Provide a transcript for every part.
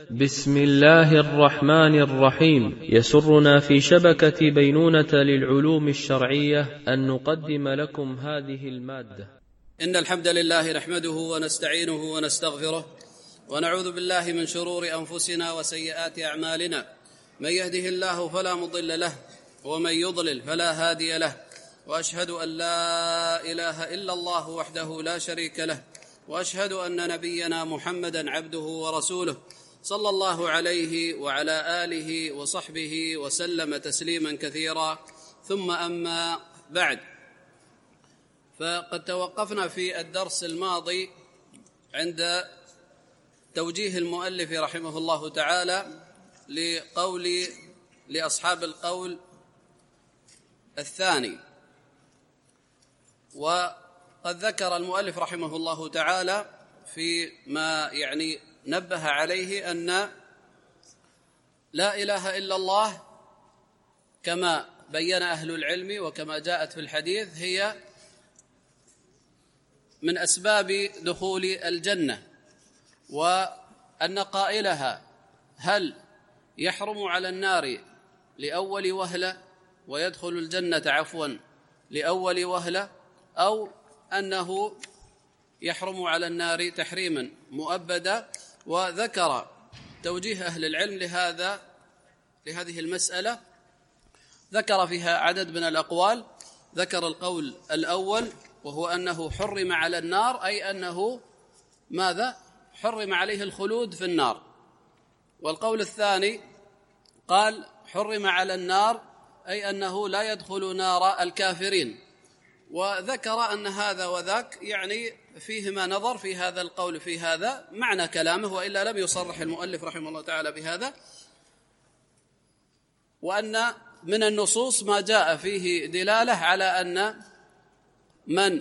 بسم الله الرحمن الرحيم. يسرنا في شبكة بينونة للعلوم الشرعية أن نقدم لكم هذه المادة. إن الحمد لله نحمده ونستعينه ونستغفره ونعوذ بالله من شرور أنفسنا وسيئات أعمالنا. من يهده الله فلا مضل له ومن يضلل فلا هادي له، وأشهد أن لا إله إلا الله وحده لا شريك له، وأشهد أن نبينا محمدا عبده ورسوله صلى الله عليه وعلى آله وصحبه وسلم تسليما كثيرا. ثم أما بعد، فقد توقفنا في الدرس الماضي عند توجيه المؤلف رحمه الله تعالى لأصحاب القول الثاني. وقد ذكر المؤلف رحمه الله تعالى فيما نبه عليه أن لا إله إلا الله كما بين أهل العلم وكما جاءت في الحديث هي من أسباب دخول الجنة، وأن قائلها هل يحرم على النار لأول وهلة ويدخل الجنة لأول وهلة، أو أنه يحرم على النار تحريما مؤبدا. وذكر توجيه أهل العلم لهذه المسألة، ذكر فيها عدد من الأقوال. ذكر القول الأول وهو أنه حرم على النار، أي أنه ماذا؟ حرم عليه الخلود في النار. والقول الثاني قال حرم على النار أي أنه لا يدخل نار الكافرين. وذكر أن هذا وذاك فيهما نظر في هذا القول في هذا معنى كلامه، وإلا لم يصرح المؤلف رحمه الله تعالى بهذا. وأن من النصوص ما جاء فيه دلالة على أن من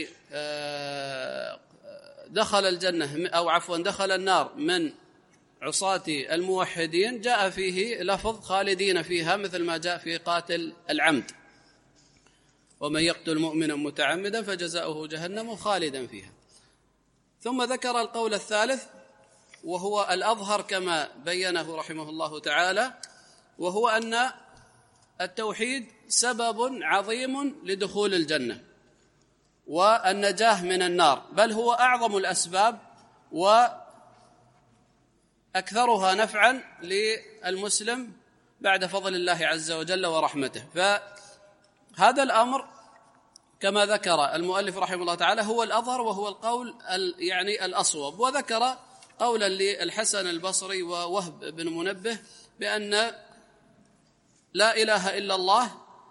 دخل الجنة أو دخل النار من عصاة الموحدين جاء فيه لفظ خالدين فيها، مثل ما جاء في قاتل العمد: ومن يقتل مؤمنا متعمدا فجزاؤه جهنم خالدا فيها. ثم ذكر القول الثالث وهو الأظهر كما بينه رحمه الله تعالى، وهو أن التوحيد سبب عظيم لدخول الجنة والنجاة من النار، بل هو أعظم الأسباب وأكثرها نفعا للمسلم بعد فضل الله عز وجل ورحمته. فهذا الأمر كما ذكر المؤلف رحمه الله تعالى هو الأظهر، وهو القول الأصوب. وذكر قولا للحسن البصري ووهب بن منبه بأن لا إله إلا الله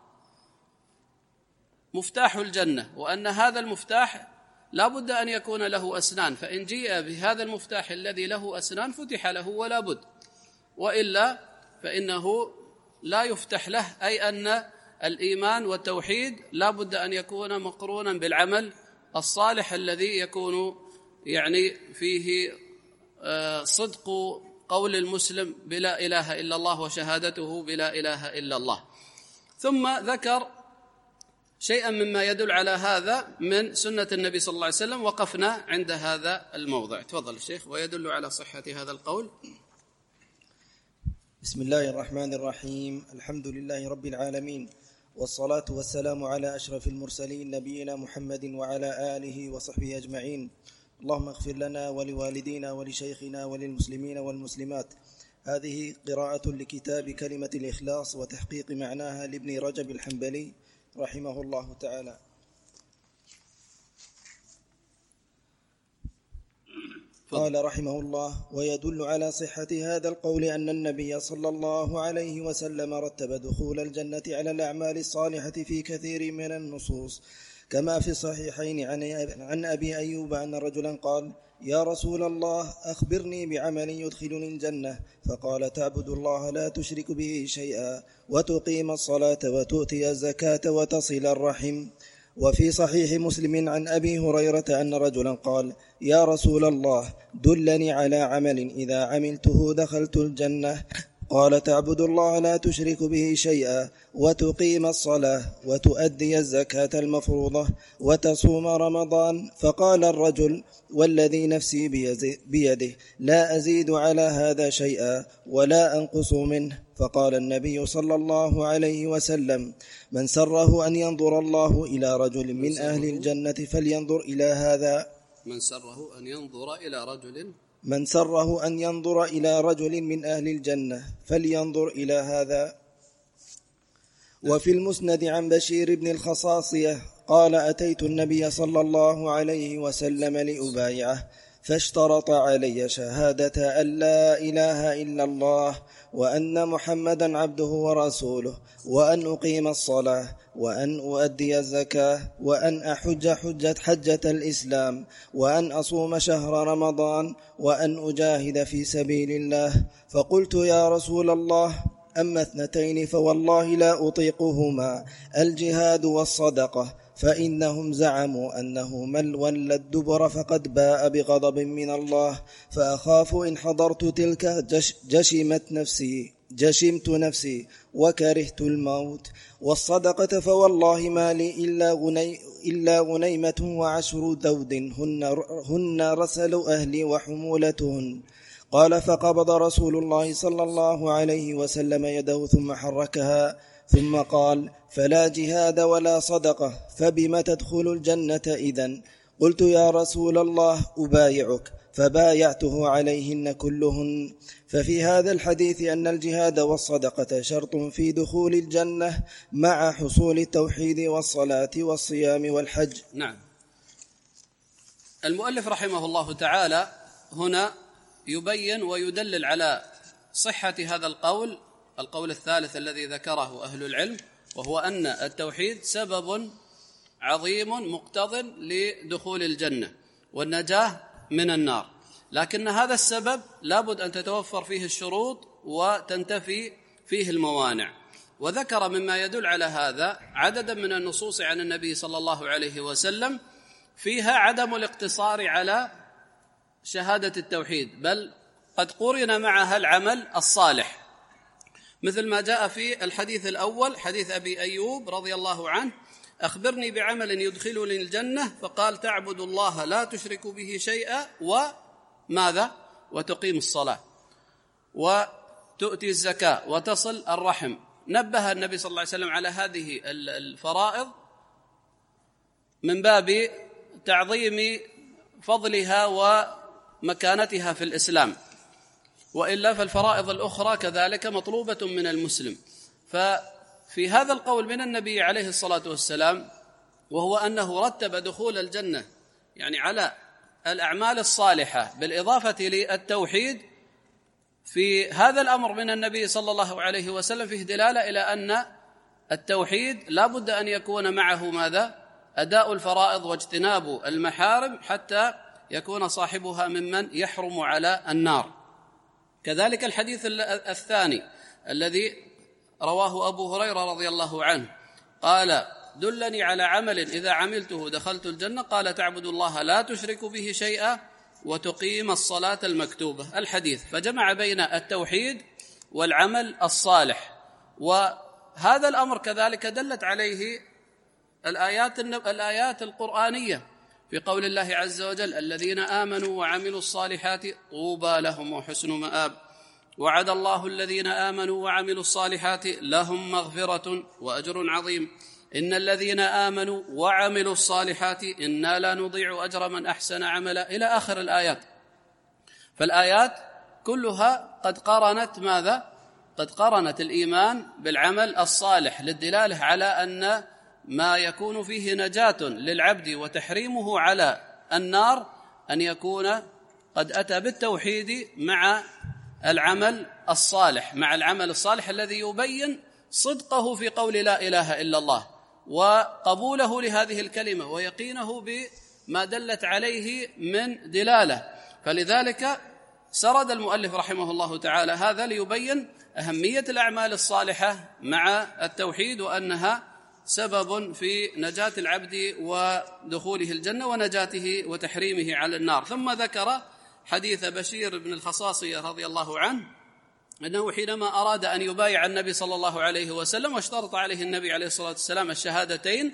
مفتاح الجنة، وأن هذا المفتاح لا بد أن يكون له أسنان، فإن جيء بهذا المفتاح الذي له أسنان فتح له ولا بد، وإلا فإنه لا يفتح له. أي أن الإيمان والتوحيد لا بد أن يكون مقرونا بالعمل الصالح الذي يكون فيه صدق قول المسلم بلا إله إلا الله وشهادته بلا إله إلا الله. ثم ذكر شيئا مما يدل على هذا من سنة النبي صلى الله عليه وسلم، وقفنا عند هذا الموضع. تفضل الشيخ. ويدل على صحة هذا القول. بسم الله الرحمن الرحيم. الحمد لله رب العالمين، والصلاة والسلام على أشرف المرسلين نبينا محمد وعلى آله وصحبه أجمعين. اللهم اغفر لنا ولوالدينا ولشيخنا وللمسلمين والمسلمات. هذه قراءة لكتاب كلمة الإخلاص وتحقيق معناها لابن رجب الحنبلي رحمه الله تعالى. قال رحمه الله: ويدل على صحة هذا القول أن النبي صلى الله عليه وسلم رتب دخول الجنة على الأعمال الصالحة في كثير من النصوص، كما في الصحيحين عن أبي أيوب أن رجلا قال: يا رسول الله أخبرني بعمل يدخلني الجنة، فقال: تعبد الله لا تشرك به شيئا، وتقيم الصلاة، وتؤتي الزكاة، وتصل الرحم. وفي صحيح مسلم عن أبي هريرة أن رجلا قال: يا رسول الله دلني على عمل إذا عملته دخلت الجنة، قال: تعبد الله لا تشرك به شيئا، وتقيم الصلاة، وتؤدي الزكاة المفروضة، وتصوم رمضان. فقال الرجل: والذي نفسي بيده لا أزيد على هذا شيئا ولا أنقص منه. فقال النبي صلى الله عليه وسلم: من سره أن ينظر الله إلى رجل من أهل الجنة فلينظر إلى هذا. من سره أن ينظر إلى رجل من سره أن ينظر إلى رجل من أهل الجنة فلينظر إلى هذا. وفي المسند عن بشير بن الخصاصية قال: أتيت النبي صلى الله عليه وسلم لأبايعه، فاشترط علي شهادة أن لا إله إلا الله وأن محمدا عبده ورسوله، وأن أقيم الصلاة، وأن أؤدي الزكاة، وأن أحج حجة الإسلام، وأن أصوم شهر رمضان، وأن أجاهد في سبيل الله. فقلت: يا رسول الله، أما اثنتين فوالله لا أطيقهما، الجهاد والصدقة، فإنهم زعموا أنه من ولى الدبر فقد باء بغضب من الله، فأخاف إن حضرت تلك جشمت نفسي وكرهت الموت. والصدقة فوالله ما لي إلا غنيمة وعشر دود هن رسل أهلي وحمولتهن. قال: فقبض رسول الله صلى الله عليه وسلم يده ثم حركها، ثم قال: فلا جهاد ولا صدقة، فبم تدخل الجنة إذن؟ قلت: يا رسول الله، أبايعك. فبايعته عليهن كلهن. ففي هذا الحديث أن الجهاد والصدقة شرط في دخول الجنة مع حصول التوحيد والصلاة والصيام والحج. نعم. المؤلف رحمه الله تعالى هنا يبين ويدلل على صحة هذا القول الثالث الذي ذكره أهل العلم، وهو أن التوحيد سبب عظيم مقتض لدخول الجنة والنجاة من النار، لكن هذا السبب لابد أن تتوفر فيه الشروط وتنتفي فيه الموانع. وذكر مما يدل على هذا عددا من النصوص عن النبي صلى الله عليه وسلم فيها عدم الاقتصار على شهادة التوحيد، بل قد قرن معها العمل الصالح، مثل ما جاء في الحديث الأول حديث أبي أيوب رضي الله عنه: أخبرني بعمل يدخلني الجنة، فقال: تعبد الله لا تشرك به شيئا، وماذا؟ وتقيم الصلاة، وتؤتي الزكاة، وتصل الرحم. نبه النبي صلى الله عليه وسلم على هذه الفرائض من باب تعظيم فضلها ومكانتها في الإسلام، وإلا فالفرائض الأخرى كذلك مطلوبة من المسلم. ففي هذا القول من النبي عليه الصلاة والسلام، وهو أنه رتب دخول الجنة يعني على الأعمال الصالحة بالإضافة للتوحيد، في هذا الأمر من النبي صلى الله عليه وسلم فيه دلالة إلى أن التوحيد لا بد أن يكون معه ماذا؟ أداء الفرائض واجتناب المحارم، حتى يكون صاحبها ممن يحرم على النار. كذلك الحديث الثاني الذي رواه أبو هريرة رضي الله عنه قال: دلني على عمل إذا عملته دخلت الجنة، قال: تعبد الله لا تشرك به شيئا، وتقيم الصلاة المكتوبة. الحديث فجمع بين التوحيد والعمل الصالح، وهذا الأمر كذلك دلت عليه الآيات القرآنية في قول الله عز وجل: الذين آمنوا وعملوا الصالحات طوبى لهم وحسن مآب، وعد الله الذين آمنوا وعملوا الصالحات لهم مغفرة وأجر عظيم، إن الذين آمنوا وعملوا الصالحات إنا لا نضيع أجر من أحسن عملا، إلى آخر الآيات. فالآيات كلها قد قرنت ماذا؟ قد قرنت الإيمان بالعمل الصالح، للدلالة على أن ما يكون فيه نجاة للعبد وتحريمه على النار أن يكون قد أتى بالتوحيد مع العمل الصالح الذي يبين صدقه في قول لا إله إلا الله، وقبوله لهذه الكلمة، ويقينه بما دلت عليه من دلالة. فلذلك سرد المؤلف رحمه الله تعالى هذا ليبين أهمية الأعمال الصالحة مع التوحيد، وأنها سبب في نجاة العبد ودخوله الجنة ونجاته وتحريمه على النار. ثم ذكر حديث بشير بن الخصاصية رضي الله عنه أنه حينما أراد أن يبايع النبي صلى الله عليه وسلم واشترط عليه النبي عليه الصلاة والسلام الشهادتين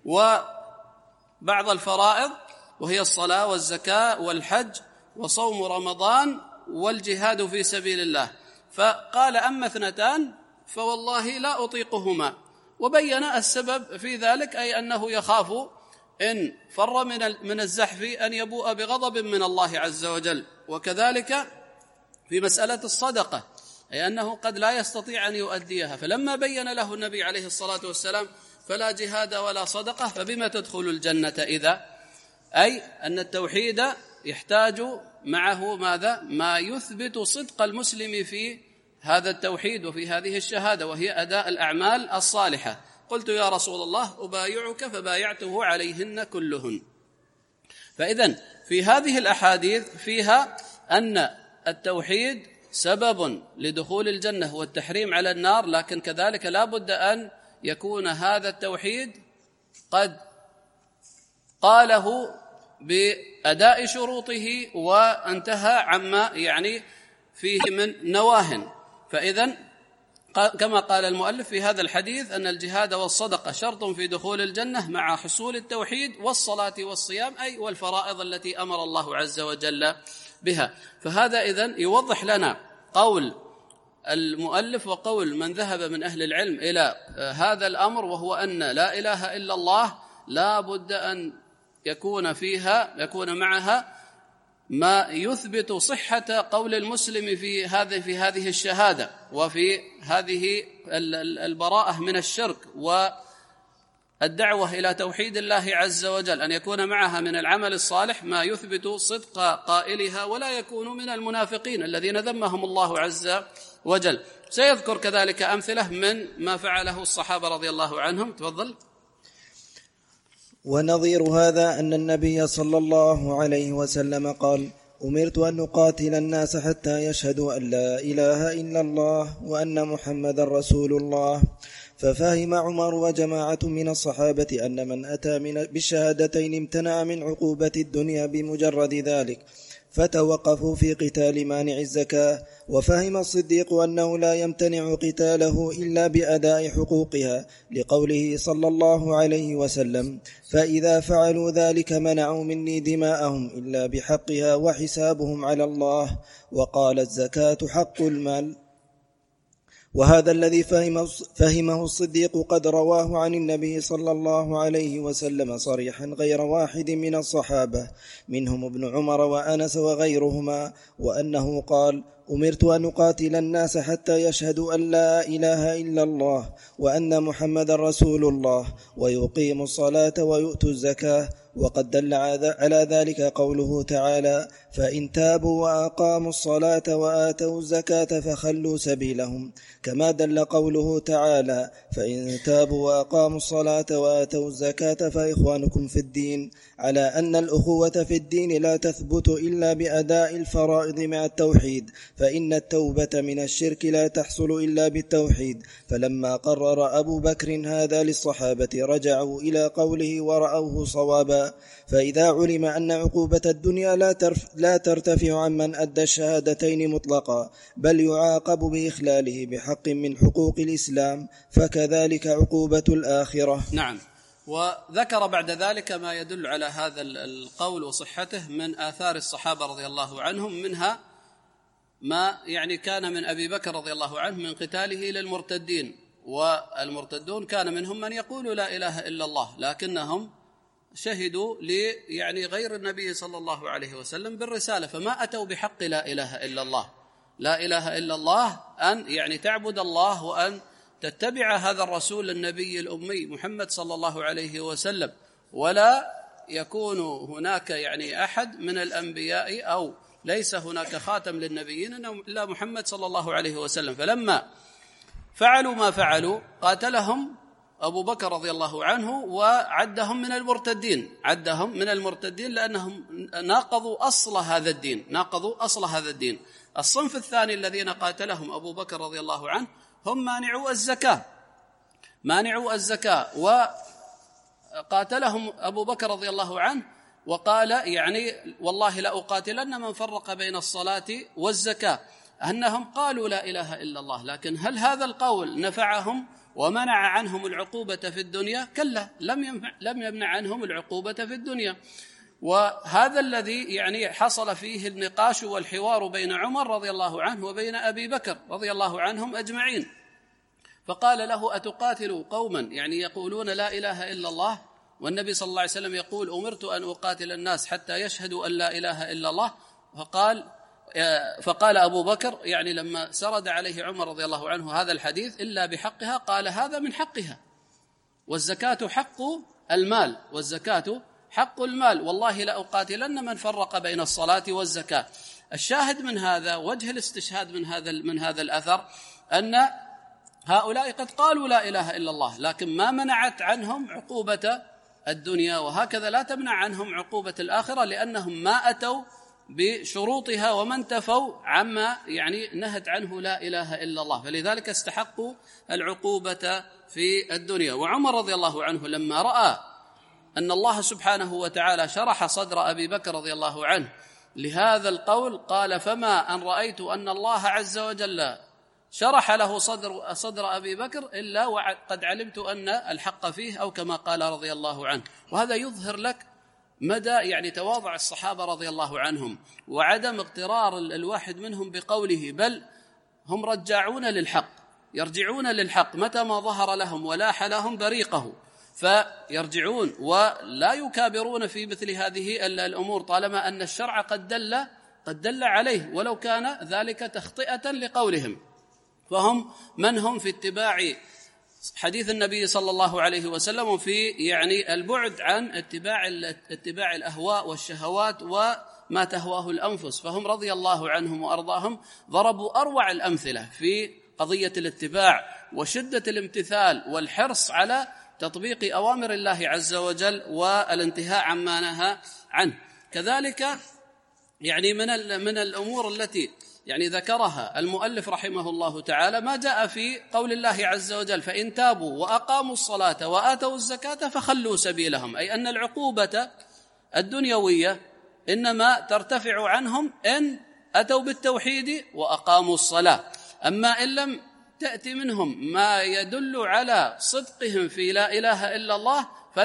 وبعض الفرائض وهي الصلاة والزكاة والحج وصوم رمضان والجهاد في سبيل الله، فقال أما اثنتان فوالله لا أطيقهما، وبين السبب في ذلك أي أنه يخاف إن فر من الزحف أن يبوء بغضب من الله عز وجل. وكذلك في مسألة الصدقة أي أنه قد لا يستطيع أن يؤديها، فلما بين له النبي عليه الصلاة والسلام فلا جهاد ولا صدقة فبما تدخل الجنة إذا؟ أي أن التوحيد يحتاج معه ماذا؟ ما يثبت صدق المسلم في هذا التوحيد وفي هذه الشهادة، وهي أداء الأعمال الصالحة. قلت يا رسول الله أبايعك فبايعته عليهن كلهن. فإذن في هذه الأحاديث فيها أن التوحيد سبب لدخول الجنة والتحريم على النار، لكن كذلك لا بد أن يكون هذا التوحيد قد قاله بأداء شروطه وانتهى عما يعني فيه من نواهٍ. فإذن كما قال المؤلف في هذا الحديث أن الجهاد والصدقة شرط في دخول الجنة مع حصول التوحيد والصلاة والصيام أي والفرائض التي أمر الله عز وجل بها. فهذا إذن يوضح لنا قول المؤلف وقول من ذهب من أهل العلم إلى هذا الأمر، وهو أن لا إله إلا الله لا بد أن يكون معها ما يثبت صحة قول المسلم في هذه الشهادة وفي هذه البراءة من الشرك والدعوة إلى توحيد الله عز وجل، أن يكون معها من العمل الصالح ما يثبت صدق قائلها ولا يكون من المنافقين الذين ذمهم الله عز وجل. سيذكر كذلك أمثلة من ما فعله الصحابة رضي الله عنهم. تفضل. ونظير هذا أن النبي صلى الله عليه وسلم قال: أمرت أن نقاتل الناس حتى يشهدوا أن لا إله إلا الله وأن محمد رسول الله. ففهم عمر وجماعة من الصحابة أن من أتى بالشهادتين امتنع من عقوبة الدنيا بمجرد ذلك، فتوقفوا في قتال مانع الزكاة. وفهم الصديق أنه لا يمتنع قتاله إلا بأداء حقوقها، لقوله صلى الله عليه وسلم: فإذا فعلوا ذلك منعوا مني دماءهم إلا بحقها وحسابهم على الله. وقال: الزكاة حق المال. وهذا الذي فهمه الصديق قد رواه عن النبي صلى الله عليه وسلم صريحا غير واحد من الصحابة، منهم ابن عمر وأنس وغيرهما، وأنه قال: أمرت أن أقاتل الناس حتى يشهدوا أن لا إله إلا الله وأن محمد رسول الله ويقيموا الصلاة ويؤتوا الزكاة. وقد دل على ذلك قوله تعالى: فإن تابوا وأقاموا الصلاة وآتوا الزكاة فخلوا سبيلهم، كما دل قوله تعالى: فإن تابوا وأقاموا الصلاة وآتوا الزكاة فإخوانكم في الدين، على أن الأخوة في الدين لا تثبت إلا بأداء الفرائض مع التوحيد، فإن التوبة من الشرك لا تحصل إلا بالتوحيد. فلما قرر أبو بكر هذا للصحابة رجعوا إلى قوله ورأوه صوابا. فإذا علم أن عقوبة الدنيا لا ترتفع عن من أدى الشهادتين مطلقا، بل يعاقب بإخلاله بحق من حقوق الإسلام، فكذلك عقوبة الآخرة. نعم. وذكر بعد ذلك ما يدل على هذا القول وصحته من آثار الصحابة رضي الله عنهم، منها ما يعني كان من أبي بكر رضي الله عنه من قتاله للمرتدين، والمرتدون كان منهم من يقول لا إله إلا الله، لكنهم شهدوا يعني غير النبي صلى الله عليه وسلم بالرسالة، فما أتوا بحق لا إله إلا الله. لا إله إلا الله أن يعني تعبد الله وأن تتبع هذا الرسول النبي الأمي محمد صلى الله عليه وسلم، ولا يكون هناك يعني أحد من الأنبياء أو ليس هناك خاتم للنبيين إلا محمد صلى الله عليه وسلم. فلما فعلوا ما فعلوا قاتلهم أبو بكر رضي الله عنه وعدهم من المرتدين، لأنهم ناقضوا أصل هذا الدين. الصنف الثاني الذين قاتلهم أبو بكر رضي الله عنه هم مانعوا الزكاة، وقاتلهم أبو بكر رضي الله عنه وقال يعني والله لا أقاتلن من فرق بين الصلاة والزكاة. أنهم قالوا لا إله إلا الله، لكن هل هذا القول نفعهم ومنع عنهم العقوبة في الدنيا؟ كلا، لم يمنع عنهم العقوبة في الدنيا. وهذا الذي يعني حصل فيه النقاش والحوار بين عمر رضي الله عنه وبين أبي بكر رضي الله عنهم أجمعين. فقال له: أتقاتل قوما يعني يقولون لا إله إلا الله، والنبي صلى الله عليه وسلم يقول: أمرت أن أقاتل الناس حتى يشهدوا أن لا إله إلا الله. فقال أبو بكر يعني لما سرد عليه عمر رضي الله عنه هذا الحديث: إلا بحقها، قال: هذا من حقها، والزكاة حق المال، والزكاة حق المال، والله لأقاتلن من فرق بين الصلاة والزكاة. الشاهد من هذا، وجه الاستشهاد من هذا الأثر، أن هؤلاء قد قالوا لا إله إلا الله، لكن ما منعت عنهم عقوبة الدنيا، وهكذا لا تمنع عنهم عقوبة الآخرة، لأنهم ما أتوا بشروطها وما انتفوا عما يعني نهت عنه لا إله إلا الله، فلذلك استحقوا العقوبة في الدنيا. وعمر رضي الله عنه لما رأى أن الله سبحانه وتعالى شرح صدر أبي بكر رضي الله عنه لهذا القول، قال: فما أن رأيت أن الله عز وجل شرح له صدر أبي بكر إلا وقد علمت أن الحق فيه، أو كما قال رضي الله عنه. وهذا يظهر لك مدى يعني تواضع الصحابة رضي الله عنهم، وعدم اغترار الواحد منهم بقوله، بل هم رجعون للحق، يرجعون للحق متى ما ظهر لهم ولاح لهم بريقه، فيرجعون ولا يكابرون في مثل هذه الأمور، طالما أن الشرع قد دل عليه، ولو كان ذلك تخطئة لقولهم. فهم من هم في اتباع حديث النبي صلى الله عليه وسلم، وفي يعني البعد عن اتباع الأهواء والشهوات وما تهواه الأنفس. فهم رضي الله عنهم وأرضاهم ضربوا أروع الأمثلة في قضية الاتباع وشدة الامتثال والحرص على تطبيق أوامر الله عز وجل والانتهاء عما نهى عنه. كذلك يعني من الأمور التي يعني ذكرها المؤلف رحمه الله تعالى ما جاء في قول الله عز وجل: فإن تابوا وأقاموا الصلاة وآتوا الزكاة فخلوا سبيلهم، أي أن العقوبة الدنيوية إنما ترتفع عنهم إن أتوا بالتوحيد وأقاموا الصلاة. أما إن لم تأتي منهم ما يدل على صدقهم في لا إله إلا الله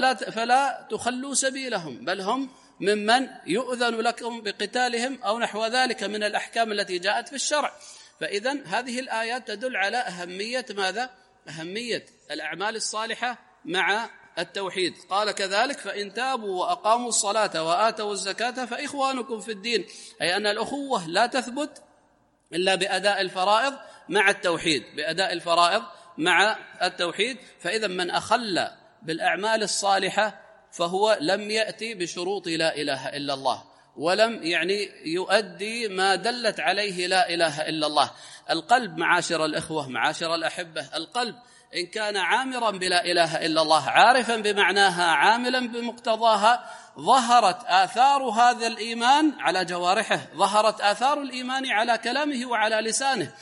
فلا تخلوا سبيلهم، بل هم ممن يؤذن لكم بقتالهم أو نحو ذلك من الأحكام التي جاءت في الشرع. فإذن هذه الآيات تدل على أهمية ماذا؟ أهمية الأعمال الصالحة مع التوحيد. قال كذلك: فإن تابوا وأقاموا الصلاة وآتوا الزكاة فإخوانكم في الدين، أي أن الأخوة لا تثبت إلا بأداء الفرائض مع التوحيد، بأداء الفرائض مع التوحيد. فإذا من أخل بالأعمال الصالحة فهو لم يأتي بشروط لا إله إلا الله، ولم يعني يؤدي ما دلت عليه لا إله إلا الله. القلب معاشر الإخوة معاشر الأحبة، القلب إن كان عامرا بلا إله إلا الله، عارفا بمعناها، عاملا بمقتضاها، ظهرت آثار هذا الإيمان على جوارحه، ظهرت آثار الإيمان على كلامه وعلى لسانه.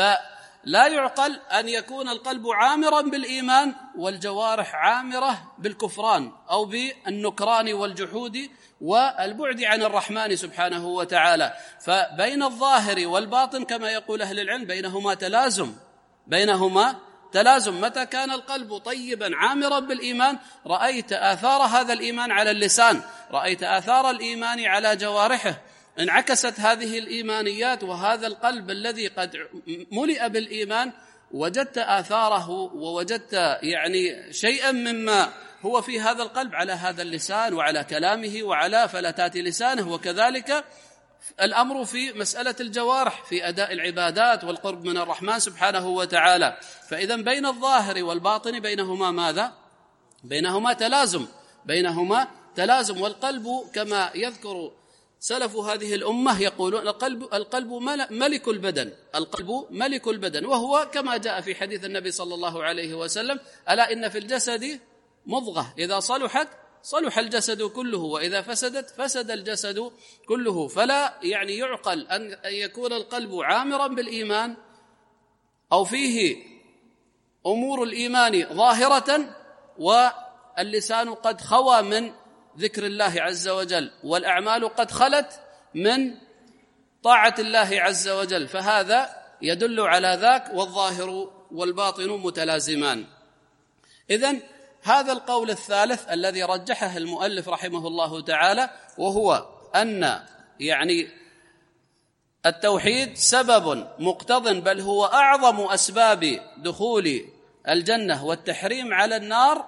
فلا يعقل أن يكون القلب عامرا بالإيمان والجوارح عامرة بالكفران أو بالنكران والجحود والبعد عن الرحمن سبحانه وتعالى. فبين الظاهر والباطن كما يقول أهل العلم بينهما تلازم. متى كان القلب طيبا عامرا بالإيمان رأيت آثار هذا الإيمان على اللسان، رأيت آثار الإيمان على جوارحه، انعكست هذه الإيمانيات، وهذا القلب الذي قد ملئ بالإيمان وجدت آثاره، ووجدت يعني شيئا مما هو في هذا القلب على هذا اللسان وعلى كلامه وعلى فلتات لسانه. وكذلك الأمر في مسألة الجوارح في أداء العبادات والقرب من الرحمن سبحانه وتعالى. فإذا بين الظاهر والباطن بينهما ماذا؟ بينهما تلازم. والقلب كما يذكر سلف هذه الأمة يقولون القلب ملك البدن، القلب ملك البدن، وهو كما جاء في حديث النبي صلى الله عليه وسلم: ألا إن في الجسد مضغة إذا صلحت صلح الجسد كله، وإذا فسدت فسد الجسد كله. فلا يعني يعقل أن يكون القلب عامرا بالإيمان أو فيه أمور الإيمان ظاهرة واللسان قد خوى من ذكر الله عز وجل، والأعمال قد خلت من طاعة الله عز وجل، فهذا يدل على ذاك، والظاهر والباطن متلازمان. إذن هذا القول الثالث الذي رجحه المؤلف رحمه الله تعالى، وهو أن التوحيد سبب مقتض، بل هو أعظم أسباب دخول الجنة والتحريم على النار،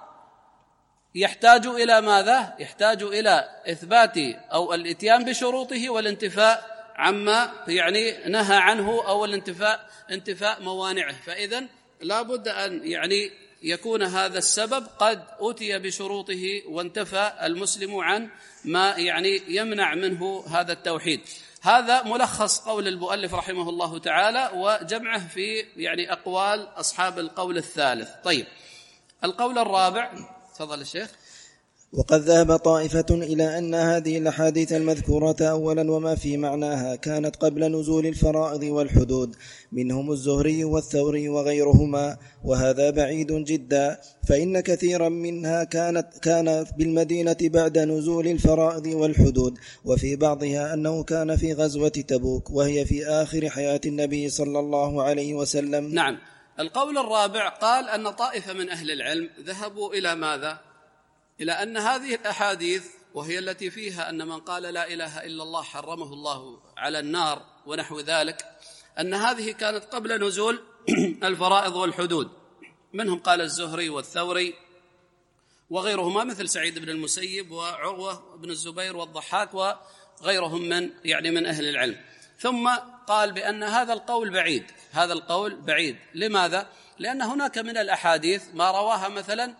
يحتاج إلى ماذا؟ يحتاج إلى إثبات أو الإتيان بشروطه والانتفاء عما نهى عنه، أو انتفاء موانعه. فإذن لا بد أن يكون هذا السبب قد أتي بشروطه وانتفى المسلم عن ما يمنع منه هذا التوحيد. هذا ملخص قول المؤلف رحمه الله تعالى وجمعه في أقوال أصحاب القول الثالث. طيب، القول الرابع، تفضل الشيخ. وقد ذهب طائفة إلى أن هذه الأحاديث المذكورة أولا وما في معناها كانت قبل نزول الفرائض والحدود، منهم الزهري والثوري وغيرهما، وهذا بعيد جدا، فإن كثيرا منها كان بالمدينة بعد نزول الفرائض والحدود، وفي بعضها أنه كان في غزوة تبوك، وهي في آخر حياة النبي صلى الله عليه وسلم. نعم. القول الرابع قال أن طائفة من أهل العلم ذهبوا إلى ماذا؟ إلى أن هذه الأحاديث، وهي التي فيها أن من قال لا إله إلا الله حرمه الله على النار ونحو ذلك، أن هذه كانت قبل نزول الفرائض والحدود. منهم قال الزهري والثوري وغيرهما، مثل سعيد بن المسيب وعروة بن الزبير والضحاك وغيرهم من أهل العلم. ثم قال بأن هذا القول بعيد. هذا القول بعيد. لماذا؟ لأن هناك من الأحاديث ما رواها مثلا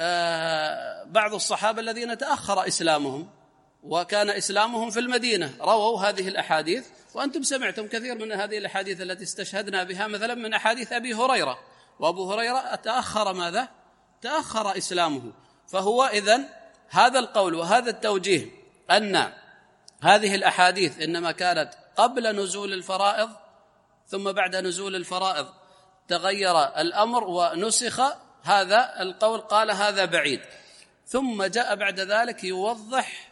بعض الصحابة الذين تأخر إسلامهم وكان إسلامهم في المدينة، رووا هذه الأحاديث، وأنتم سمعتم كثير من هذه الأحاديث التي استشهدنا بها، مثلا من أحاديث أبي هريرة، وأبو هريرة تأخر ماذا؟ تأخر إسلامه. فهو إذن هذا القول وهذا التوجيه أن هذه الأحاديث إنما كانت قبل نزول الفرائض، ثم بعد نزول الفرائض تغير الأمر ونسخ، هذا القول قال هذا بعيد. ثم جاء بعد ذلك يوضح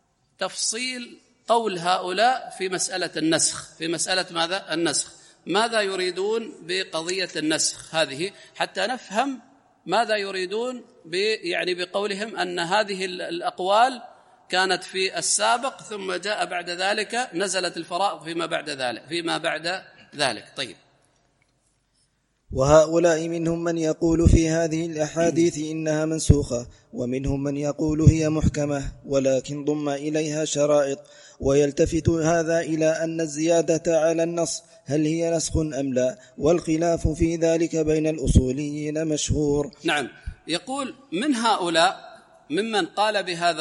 تفصيل قول هؤلاء في مسألة النسخ. في مسألة ماذا؟ النسخ. ماذا يريدون بقضية النسخ هذه، حتى نفهم ماذا يريدون بقولهم أن هذه الأقوال كانت في السابق، ثم جاء بعد ذلك نزلت الفرائض فيما بعد ذلك. طيب، وهؤلاء منهم من يقول في هذه الأحاديث إنها منسوخة، ومنهم من يقول هي محكمة ولكن ضم إليها شرائط، ويلتفت هذا إلى أن الزيادة على النص هل هي نسخ أم لا، والخلاف في ذلك بين الأصوليين مشهور. نعم. يقول من هؤلاء ممن قال بهذا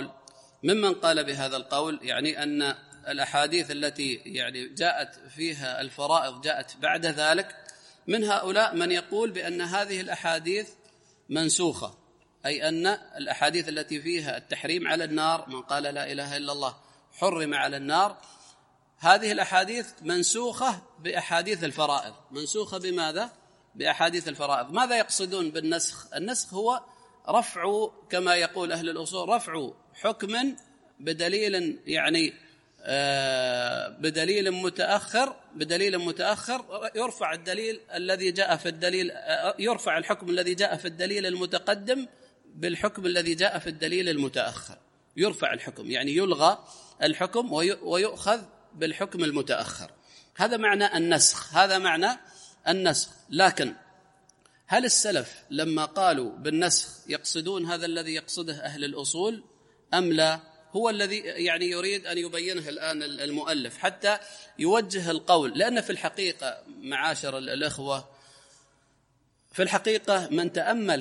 القول أن الأحاديث التي جاءت فيها الفرائض جاءت بعد ذلك، من هؤلاء من يقول بأن هذه الأحاديث منسوخة، أي أن الأحاديث التي فيها التحريم على النار، من قال لا إله إلا الله حرم على النار، هذه الأحاديث منسوخة بأحاديث الفرائض. منسوخة بماذا؟ بأحاديث الفرائض. ماذا يقصدون بالنسخ؟ النسخ هو رفع، كما يقول أهل الأصول، رفع حكم بدليل بدليل متأخر يرفع الدليل الذي جاء في الدليل، يرفع الحكم الذي جاء في الدليل المتقدم بالحكم الذي جاء في الدليل المتأخر. يرفع الحكم يلغى الحكم ويؤخذ بالحكم المتأخر. هذا معنى النسخ. لكن هل السلف لما قالوا بالنسخ يقصدون هذا الذي يقصده أهل الأصول أم لا؟ هو الذي يريد أن يبينه الآن المؤلف حتى يوجه القول. لأن في الحقيقة معاشر الأخوة، في الحقيقة من تأمل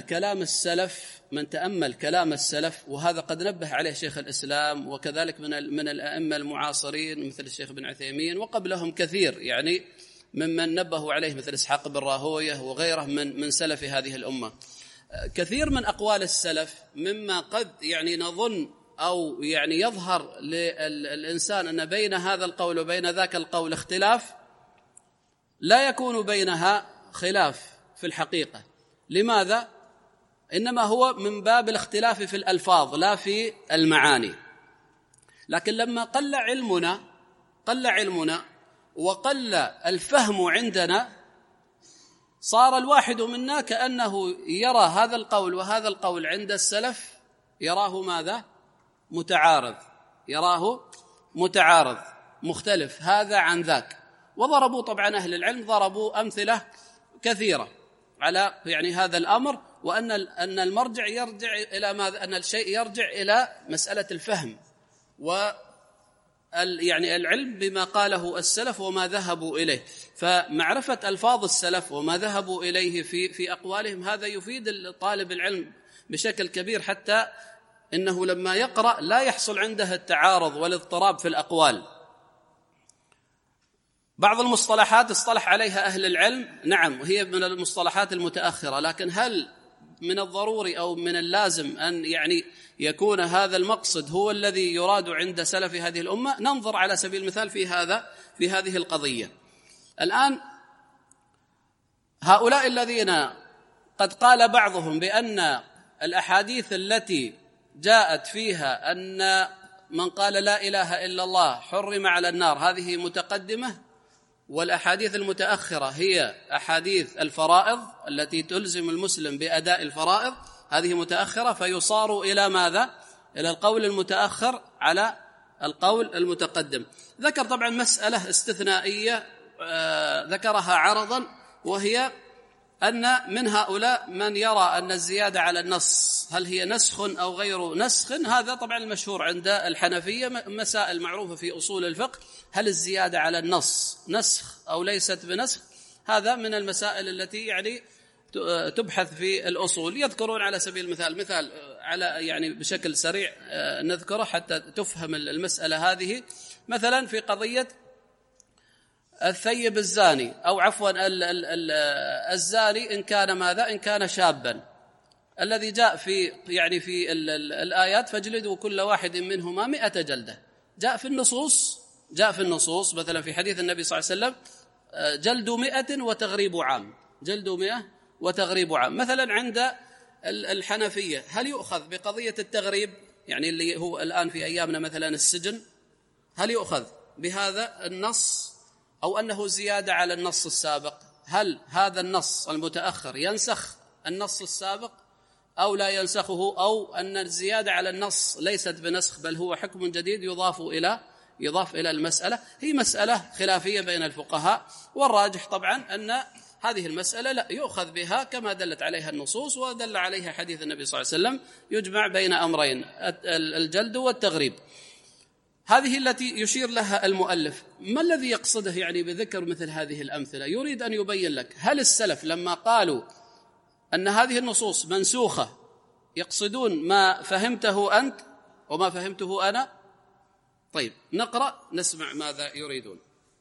كلام السلف، وهذا قد نبه عليه شيخ الإسلام وكذلك من الأئمة المعاصرين مثل الشيخ بن عثيمين، وقبلهم كثير ممن نبهوا عليه مثل إسحاق بن راهويه وغيره من سلف هذه الأمة. كثير من أقوال السلف مما قد نظن أو يظهر للإنسان أن بين هذا القول وبين ذاك القول اختلاف، لا يكون بينها خلاف في الحقيقة. لماذا؟ إنما هو من باب الاختلاف في الألفاظ لا في المعاني. لكن لما قل علمنا قل علمنا وقل الفهم عندنا، صار الواحد منا كأنه يرى هذا القول وهذا القول عند السلف يراه ماذا؟ متعارض، يراه متعارض مختلف هذا عن ذاك. وضربوا طبعا أهل العلم ضربوا أمثلة كثيرة على يعني هذا الأمر، وأن المرجع يرجع إلى ماذا؟ أن الشيء يرجع إلى مسألة الفهم يعني العلم بما قاله السلف وما ذهبوا إليه. فمعرفة ألفاظ السلف وما ذهبوا إليه في أقوالهم هذا يفيد طالب العلم بشكل كبير، حتى إنه لما يقرأ لا يحصل عنده التعارض والاضطراب في الأقوال. بعض المصطلحات اصطلح عليها أهل العلم، نعم هي من المصطلحات المتأخرة، لكن هل من الضروري أو من اللازم أن يعني يكون هذا المقصد هو الذي يراد عند سلف هذه الأمة؟ ننظر على سبيل المثال في هذه القضية. الآن هؤلاء الذين قد قال بعضهم بأن الأحاديث التي جاءت فيها أن من قال لا إله إلا الله حرم على النار هذه متقدمة، والأحاديث المتأخرة هي أحاديث الفرائض التي تلزم المسلم بأداء الفرائض، هذه متأخرة، فيصار إلى ماذا؟ إلى القول المتأخر على القول المتقدم. ذكر طبعا مسألة استثنائية ذكرها عرضا، وهي أن من هؤلاء من يرى أن الزيادة على النص هل هي نسخ أو غير نسخ. هذا طبعا المشهور عند الحنفية، مسائل معروفة في أصول الفقه، هل الزيادة على النص نسخ أو ليست بنسخ؟ هذا من المسائل التي يعني تبحث في الأصول. يذكرون على سبيل المثال مثال على يعني بشكل سريع نذكره حتى تفهم المسألة هذه. مثلا في قضية الثيب الزاني، أو عفوا الزاني إن كان ماذا؟ إن كان شابا، الذي جاء في يعني في الآيات فاجلدوا كل واحد منهما 100 جلدة، جاء في النصوص مثلا في حديث النبي صلى الله عليه وسلم جلدوا 100 وتغريب عام، جلدوا 100 وتغريب عام. مثلا عند الحنفية هل يؤخذ بقضية التغريب، يعني اللي هو الآن في أيامنا مثلا السجن، هل يؤخذ بهذا النص أو أنه زيادة على النص السابق؟ هل هذا النص المتأخر ينسخ النص السابق أو لا ينسخه، أو أن الزيادة على النص ليست بنسخ بل هو حكم جديد يضاف إلى المسألة؟ هي مسألة خلافية بين الفقهاء، والراجح طبعا أن هذه المسألة لا يؤخذ بها كما دلت عليها النصوص ودل عليها حديث النبي صلى الله عليه وسلم، يجمع بين أمرين الجلد والتغريب. هذه التي يشير لها المؤلف. ما الذي يقصده يعني بذكر مثل هذه الأمثلة؟ يريد أن يبين لك هل السلف لما قالوا أن هذه النصوص منسوخة يقصدون ما فهمته أنت وما فهمته أنا؟ طيب نقرأ نسمع ماذا يريدون.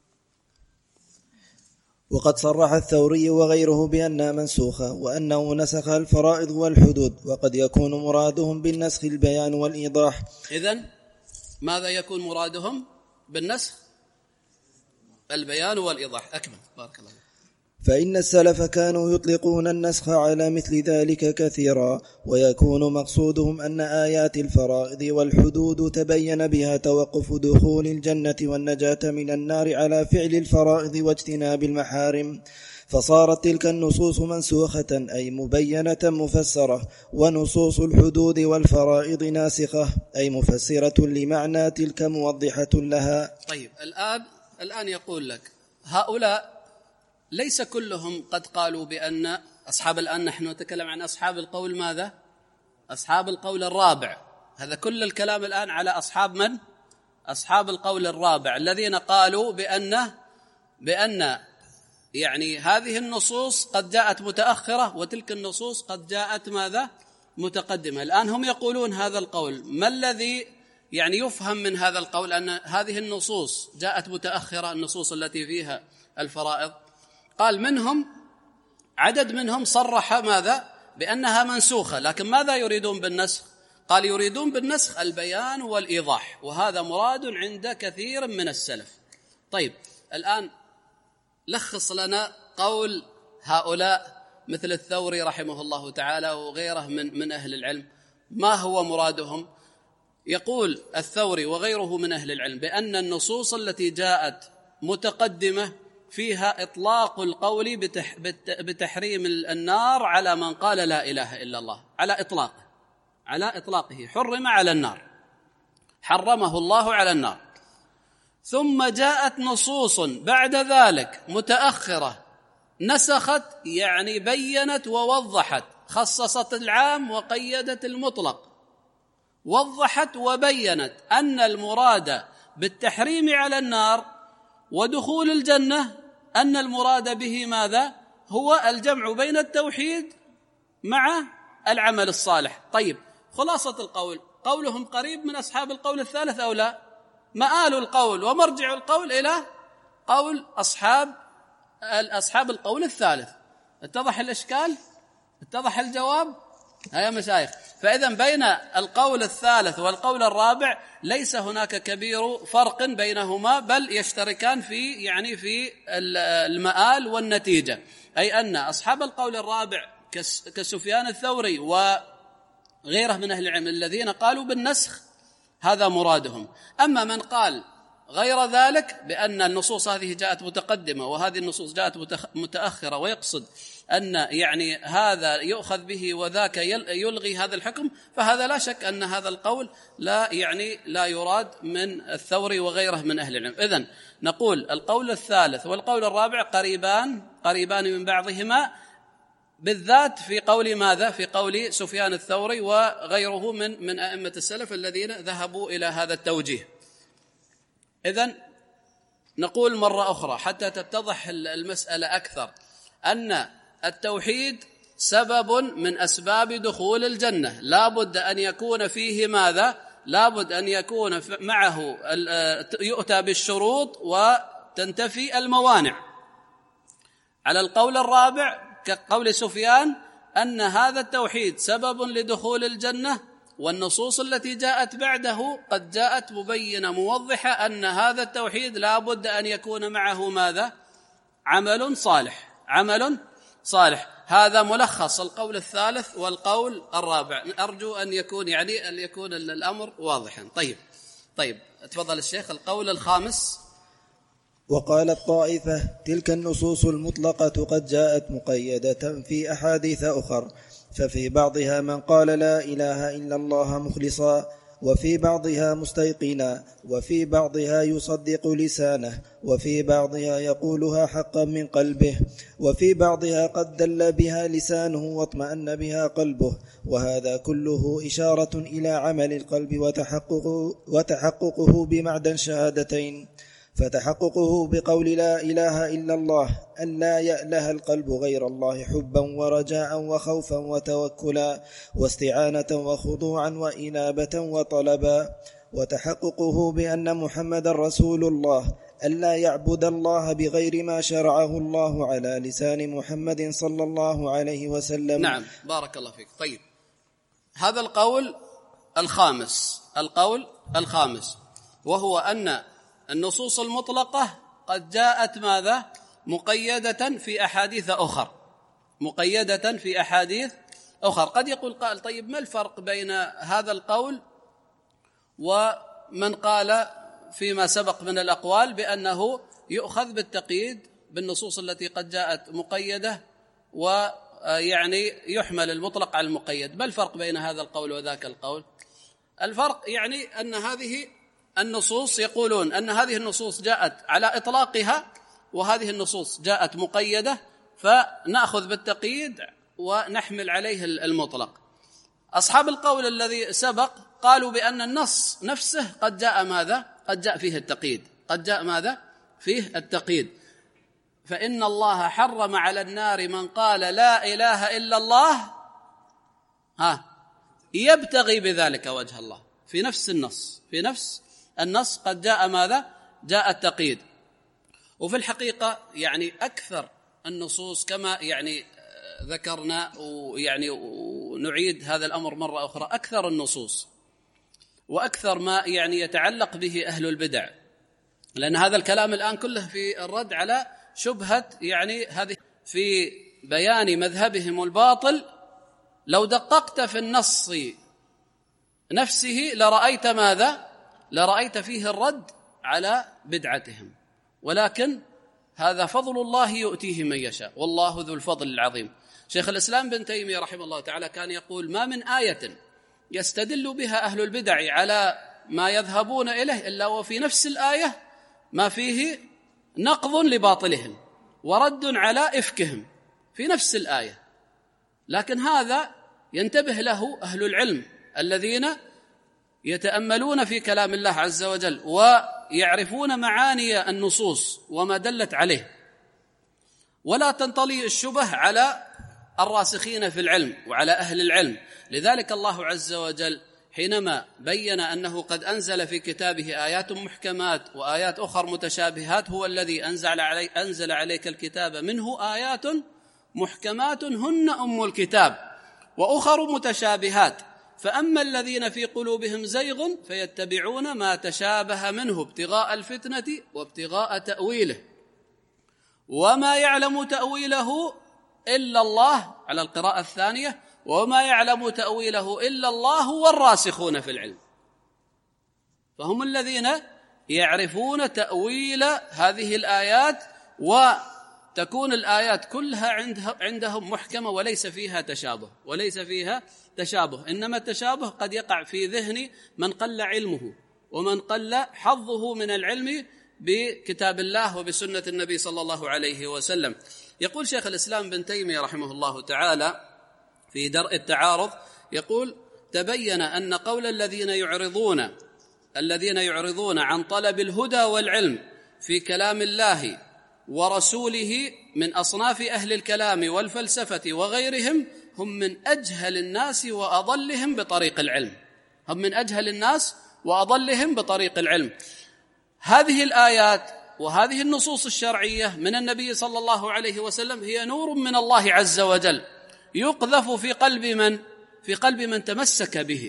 وقد صرح الثوري وغيره بأنها منسوخة وأنه نسخ الفرائض والحدود، وقد يكون مرادهم بالنسخ البيان والإيضاح. إذن ماذا يكون مرادهم بالنسخ؟ البيان والإيضاح. أكمل بارك الله. فإن السلف كانوا يطلقون النسخ على مثل ذلك كثيرا، ويكون مقصودهم أن آيات الفرائض والحدود تبين بها توقف دخول الجنة والنجاة من النار على فعل الفرائض واجتناب المحارم، فصارت تلك النصوص منسوخة أي مبينة مفسرة، ونصوص الحدود والفرائض ناسخة أي مفسرة لمعنى تلك موضحة لها. طيب الآن يقول لك هؤلاء ليس كلهم قد قالوا بأن أصحاب، الآن نحن نتكلم عن أصحاب القول ماذا؟ أصحاب القول الرابع. هذا كل الكلام الآن على أصحاب من؟ أصحاب القول الرابع الذين قالوا بأن يعني هذه النصوص قد جاءت متأخرة وتلك النصوص قد جاءت ماذا؟ متقدمة. الآن هم يقولون هذا القول، ما الذي يعني يفهم من هذا القول أن هذه النصوص جاءت متأخرة، النصوص التي فيها الفرائض؟ قال منهم عدد منهم صرح ماذا؟ بأنها منسوخة، لكن ماذا يريدون بالنسخ؟ قال يريدون بالنسخ البيان والإيضاح، وهذا مراد عند كثير من السلف. طيب الآن لخص لنا قول هؤلاء مثل الثوري رحمه الله تعالى وغيره من أهل العلم، ما هو مرادهم؟ يقول الثوري وغيره من أهل العلم بأن النصوص التي جاءت متقدمة فيها إطلاق القول بتحريم النار على من قال لا إله إلا الله، على إطلاقه حرم على النار، حرمه الله على النار. ثم جاءت نصوص بعد ذلك متأخرة نسخت، يعني بينت ووضحت، خصصت العام وقيدت المطلق، وضحت وبينت أن المراد بالتحريم على النار ودخول الجنة أن المراد به ماذا؟ هو الجمع بين التوحيد مع العمل الصالح. طيب، خلاصة القول، قولهم قريب من أصحاب القول الثالث أو لا؟ مآل القول ومرجع القول إلى قول أصحاب القول الثالث. اتضح الإشكال؟ اتضح الجواب؟ يا مشايخ، فإذا بين القول الثالث والقول الرابع ليس هناك كبير فرق بينهما، بل يشتركان في المآل والنتيجة، أي أن أصحاب القول الرابع كسفيان الثوري وغيره من أهل العلم الذين قالوا بالنسخ هذا مرادهم. أما من قال غير ذلك بأن النصوص هذه جاءت متقدمة وهذه النصوص جاءت متأخرة، ويقصد أن هذا يؤخذ به وذاك يلغي هذا الحكم، فهذا لا شك أن هذا القول لا يراد من الثوري وغيره من أهل العلم. إذن نقول القول الثالث والقول الرابع قريبان من بعضهما، بالذات في قول ماذا؟ في قول سفيان الثوري وغيره من أئمة السلف الذين ذهبوا إلى هذا التوجيه. إذن نقول مرة أخرى حتى تتضح المسألة أكثر، أن التوحيد سبب من أسباب دخول الجنة، لا بد أن يكون فيه ماذا؟ لا بد أن يكون معه يؤتى بالشروط وتنتفي الموانع. على القول الرابع كقول سفيان أن هذا التوحيد سبب لدخول الجنة، والنصوص التي جاءت بعده قد جاءت مبينة موضحة أن هذا التوحيد لا بد أن يكون معه ماذا؟ عمل صالح. هذا ملخص القول الثالث والقول الرابع. أرجو أن يكون الأمر واضحا. طيب تفضل الشيخ. القول الخامس: وقال الطائفة: تلك النصوص المطلقة قد جاءت مقيدة في أحاديث أخر، ففي بعضها من قال لا إله إلا الله مخلصا، وفي بعضها مستيقنا، وفي بعضها يصدق لسانه، وفي بعضها يقولها حقا من قلبه، وفي بعضها قد دل بها لسانه واطمأن بها قلبه، وهذا كله إشارة إلى عمل القلب وتحققه بمعدن شهادتين. فتحققه بقول لا إله إلا الله أن لا يأله القلب غير الله حبا ورجاء وخوفا وتوكلا واستعانة وخضوعا وإنابة وطلبا. وتحققه بأن محمد رسول الله أن لا يعبد الله بغير ما شرعه الله على لسان محمد صلى الله عليه وسلم. نعم، بارك الله فيك. طيب، هذا القول الخامس وهو أن النصوص المطلقة قد جاءت ماذا؟ مقيدة في أحاديث أخر. قد يقول قائل: طيب، ما الفرق بين هذا القول ومن قال فيما سبق من الأقوال بأنه يؤخذ بالتقييد بالنصوص التي قد جاءت مقيدة يحمل المطلق على المقيد؟ ما الفرق بين هذا القول وذاك القول؟ الفرق أن هذه النصوص يقولون أن هذه النصوص جاءت على إطلاقها وهذه النصوص جاءت مقيدة، فنأخذ بالتقييد ونحمل عليه المطلق. أصحاب القول الذي سبق قالوا بأن النص نفسه قد جاء ماذا؟ قد جاء فيه التقييد. فإن الله حرم على النار من قال لا إله إلا الله يبتغي بذلك وجه الله. في نفس النص قد جاء ماذا؟ جاء التقييد. وفي الحقيقة أكثر النصوص كما ذكرنا ونعيد هذا الأمر مرة أخرى، أكثر النصوص وأكثر ما يتعلق به أهل البدع، لأن هذا الكلام الآن كله في الرد على شبهة هذه في بيان مذهبهم الباطل. لو دققت في النص نفسه لرأيت ماذا؟ لرأيت فيه الرد على بدعتهم، ولكن هذا فضل الله يؤتيه من يشاء والله ذو الفضل العظيم. شيخ الإسلام بن تيمية رحمه الله تعالى كان يقول: ما من آية يستدل بها أهل البدع على ما يذهبون إليه إلا وفي نفس الآية ما فيه نقض لباطلهم ورد على إفكهم في نفس الآية. لكن هذا ينتبه له أهل العلم الذين يتأملون في كلام الله عز وجل ويعرفون معاني النصوص وما دلت عليه، ولا تنطلي الشبه على الراسخين في العلم وعلى أهل العلم. لذلك الله عز وجل حينما بين أنه قد أنزل في كتابه آيات محكمات وآيات أخر متشابهات، هو الذي أنزل عليك الكتاب منه آيات محكمات هن أم الكتاب وأخر متشابهات، فأما الذين في قلوبهم زيغ فيتبعون ما تشابه منه ابتغاء الفتنة وابتغاء تأويله وما يعلم تأويله إلا الله، على القراءة الثانية: وما يعلم تأويله إلا الله والراسخون في العلم. فهم الذين يعرفون تأويل هذه الآيات، وتكون الآيات كلها عندهم محكمة وليس فيها تشابه، إنما التشابه قد يقع في ذهن من قل علمه ومن قل حظه من العلم بكتاب الله وبسنة النبي صلى الله عليه وسلم. يقول شيخ الإسلام بن تيمية رحمه الله تعالى في درء التعارض، يقول: تبين أن قول الذين يعرضون عن طلب الهدى والعلم في كلام الله ورسوله من أصناف أهل الكلام والفلسفة وغيرهم هم من أجهل الناس وأضلهم بطريق العلم. هذه الآيات وهذه النصوص الشرعية من النبي صلى الله عليه وسلم هي نور من الله عز وجل يقذف في قلب من تمسك به.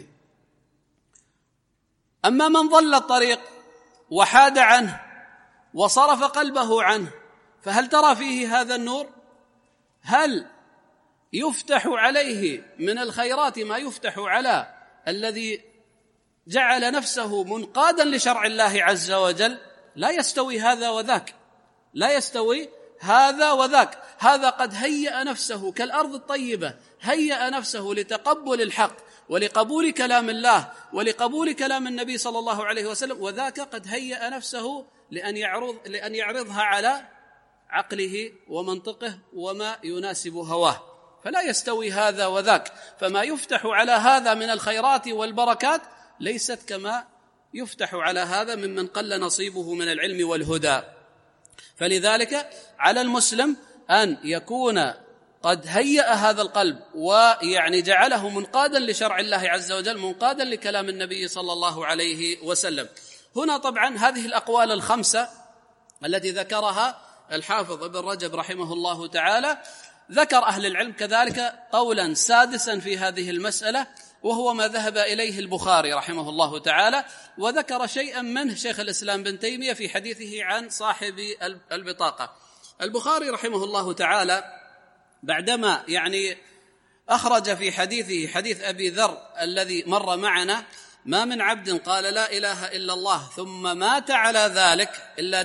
أما من ضل الطريق وحاد عنه وصرف قلبه عنه، فهل ترى فيه هذا النور؟ هل يفتح عليه من الخيرات ما يفتح على الذي جعل نفسه منقادا لشرع الله عز وجل؟ لا يستوي هذا وذاك. هذا قد هيأ نفسه كالأرض الطيبة، هيأ نفسه لتقبل الحق ولقبول كلام الله ولقبول كلام النبي صلى الله عليه وسلم، وذاك قد هيأ نفسه لأن يعرضها على عقله ومنطقه وما يناسب هواه. فلا يستوي هذا وذاك، فما يفتح على هذا من الخيرات والبركات ليست كما يفتح على هذا ممن قل نصيبه من العلم والهدى. فلذلك على المسلم أن يكون قد هيأ هذا القلب ويعني جعله منقادا لشرع الله عز وجل، منقادا لكلام النبي صلى الله عليه وسلم. هنا طبعا هذه الأقوال الخمسة التي ذكرها الحافظ ابن رجب رحمه الله تعالى، ذكر أهل العلم كذلك قولا سادسا في هذه المسألة، وهو ما ذهب إليه البخاري رحمه الله تعالى، وذكر شيئا منه شيخ الإسلام بن تيمية في حديثه عن صاحب البطاقة. البخاري رحمه الله تعالى بعدما يعني أخرج في حديثه حديث أبي ذر الذي مر معنا: ما من عبد قال لا إله إلا الله ثم مات على ذلك إلا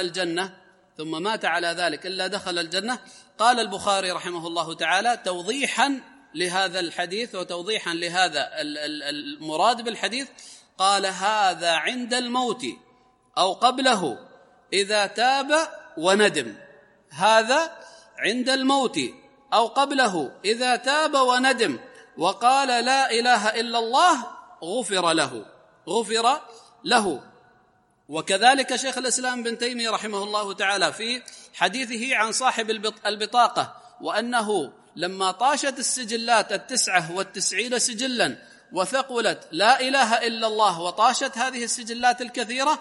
دخل الجنة، قال البخاري رحمه الله تعالى توضيحا لهذا الحديث وتوضيحا لهذا المراد بالحديث، قال: هذا عند الموت أو قبله إذا تاب وندم. هذا عند الموت أو قبله إذا تاب وندم وقال لا إله إلا الله غفر له. وكذلك شيخ الإسلام بن تيمية رحمه الله تعالى في حديثه عن صاحب البطاقة، وأنه لما طاشت السجلات 99 سجلا وثقلت لا إله إلا الله وطاشت هذه السجلات الكثيرة،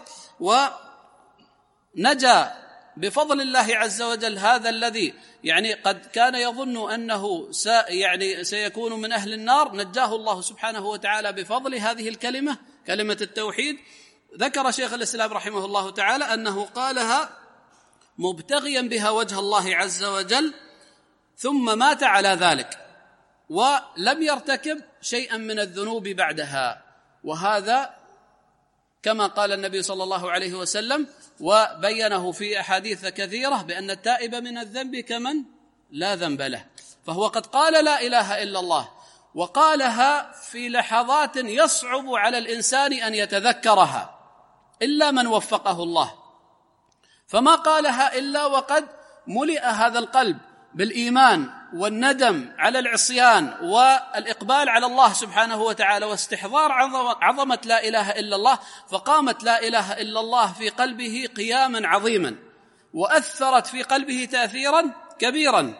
ونجا بفضل الله عز وجل هذا الذي يعني قد كان يظن أنه سيكون من أهل النار، نجاه الله سبحانه وتعالى بفضل هذه الكلمة، كلمة التوحيد. ذكر شيخ الإسلام رحمه الله تعالى أنه قالها مبتغيا بها وجه الله عز وجل، ثم مات على ذلك ولم يرتكب شيئا من الذنوب بعدها، وهذا كما قال النبي صلى الله عليه وسلم وبينه في أحاديث كثيرة بأن التائب من الذنب كمن لا ذنب له. فهو قد قال لا إله إلا الله، وقالها في لحظات يصعب على الإنسان أن يتذكرها إلا من وفقه الله، فما قالها إلا وقد ملئ هذا القلب بالإيمان والندم على العصيان والإقبال على الله سبحانه وتعالى واستحضار عظمة لا إله إلا الله، فقامت لا إله إلا الله في قلبه قياما عظيما وأثرت في قلبه تأثيرا كبيرا،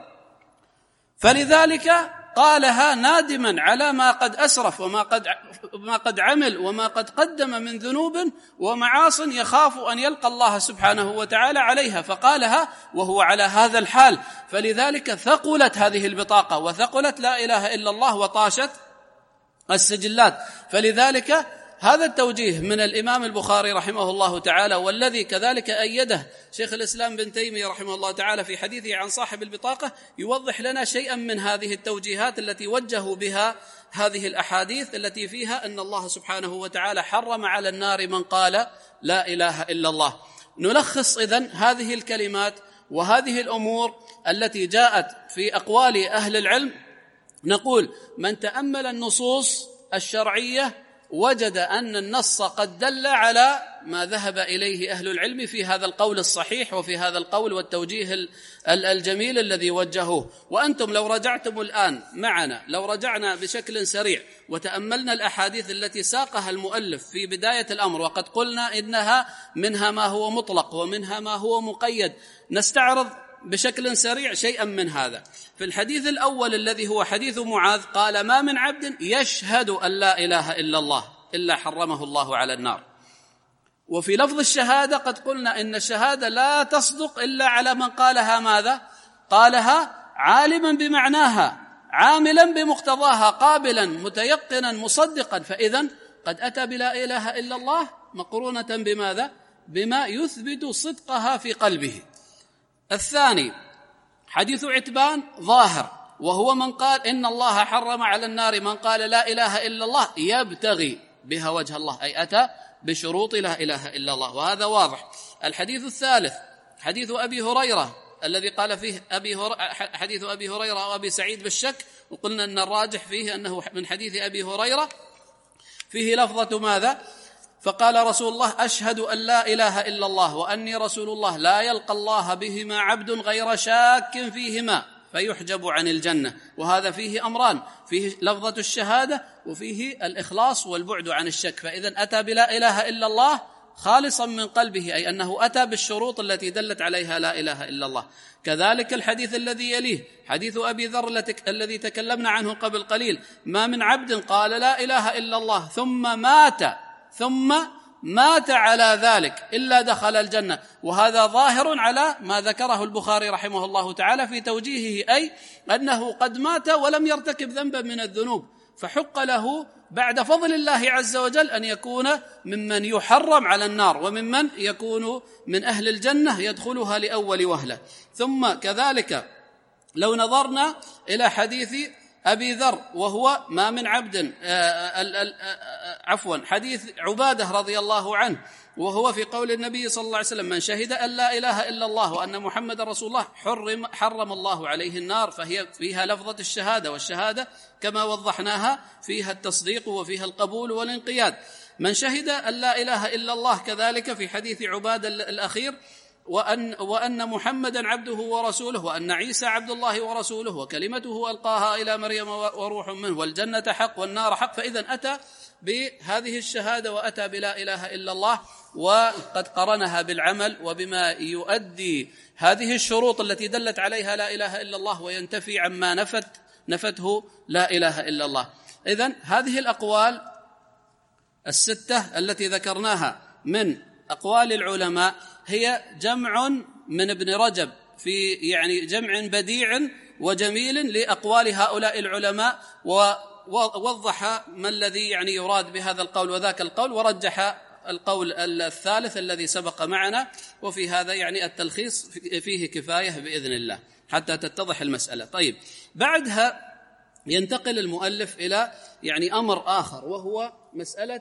فلذلك قالها نادما على ما قد أسرف وما قد عمل وما قد قدم من ذنوب ومعاصٍ يخاف أن يلقى الله سبحانه وتعالى عليها، فقالها وهو على هذا الحال، فلذلك ثقلت هذه البطاقة وثقلت لا إله إلا الله وطاشت السجلات. فلذلك هذا التوجيه من الإمام البخاري رحمه الله تعالى، والذي كذلك أيده شيخ الإسلام بن تيمية رحمه الله تعالى في حديثه عن صاحب البطاقة، يوضح لنا شيئا من هذه التوجيهات التي وجهوا بها هذه الأحاديث التي فيها أن الله سبحانه وتعالى حرم على النار من قال لا إله إلا الله. نلخص إذن هذه الكلمات وهذه الأمور التي جاءت في أقوال أهل العلم. نقول من تأمل النصوص الشرعية وجد أن النص قد دل على ما ذهب إليه أهل العلم في هذا القول الصحيح وفي هذا القول والتوجيه الجميل الذي وجهوه. وأنتم لو رجعتم الآن معنا، لو رجعنا بشكل سريع وتأملنا الأحاديث التي ساقها المؤلف في بداية الأمر، وقد قلنا إنها منها ما هو مطلق ومنها ما هو مقيد، نستعرض بشكل سريع شيئا من هذا. في الحديث الأول الذي هو حديث معاذ قال ما من عبد يشهد أن لا إله إلا الله إلا حرمه الله على النار. وفي لفظ الشهادة قد قلنا إن الشهادة لا تصدق إلا على من قالها ماذا؟ قالها عالما بمعناها، عاملا بمقتضاها، قابلا متيقنا مصدقا، فإذن قد أتى بلا إله إلا الله مقرونة بماذا؟ بما يثبت صدقها في قلبه. الثاني حديث عتبان ظاهر، وهو من قال إن الله حرم على النار من قال لا إله إلا الله يبتغي بها وجه الله، أي أتى بشروط لا إله إلا الله، وهذا واضح. الحديث الثالث حديث أبي هريرة الذي قال فيه حديث أبي هريرة وأبي سعيد بالشك، وقلنا أن الراجح فيه أنه من حديث أبي هريرة، فيه لفظة ماذا؟ فقال رسول الله أشهد أن لا إله إلا الله وأني رسول الله لا يلقى الله بهما عبد غير شاك فيهما فيحجب عن الجنة. وهذا فيه أمران، فيه لفظة الشهادة وفيه الإخلاص والبعد عن الشك، فإذا أتى بلا إله إلا الله خالصا من قلبه، أي أنه أتى بالشروط التي دلت عليها لا إله إلا الله. كذلك الحديث الذي يليه حديث أبي ذر الذي تكلمنا عنه قبل قليل، ما من عبد قال لا إله إلا الله ثم مات على ذلك إلا دخل الجنة. وهذا ظاهر على ما ذكره البخاري رحمه الله تعالى في توجيهه، أي أنه قد مات ولم يرتكب ذنبا من الذنوب، فحق له بعد فضل الله عز وجل أن يكون ممن يحرم على النار وممن يكون من أهل الجنة يدخلها لأول وهلة. ثم كذلك لو نظرنا إلى حديث أبي ذر وهو ما من عبد حديث عبادة رضي الله عنه، وهو في قول النبي صلى الله عليه وسلم من شهد أن لا إله إلا الله وأن محمد رسول الله حرم الله عليه النار، فهي فيها لفظة الشهادة، والشهادة كما وضحناها فيها التصديق وفيها القبول والانقياد. من شهد أن لا إله إلا الله كذلك في حديث عبادة الأخير وأن محمدا عبده ورسوله وأن عيسى عبد الله ورسوله وكلمته ألقاها إلى مريم وروح منه والجنة حق والنار حق، فإذا أتى بهذه الشهادة وأتى بلا إله إلا الله، وقد قرنها بالعمل وبما يؤدي هذه الشروط التي دلت عليها لا إله إلا الله وينتفي عما نفته لا إله إلا الله. إذن هذه الأقوال الستة التي ذكرناها من أقوال العلماء هي جمع من ابن رجب في جمع بديع وجميل لأقوال هؤلاء العلماء، ووضح ما الذي يراد بهذا القول وذاك القول، ورجح القول الثالث الذي سبق معنا. وفي هذا التلخيص فيه كفاية بإذن الله حتى تتضح المسألة. طيب، بعدها ينتقل المؤلف إلى أمر آخر، وهو مسألة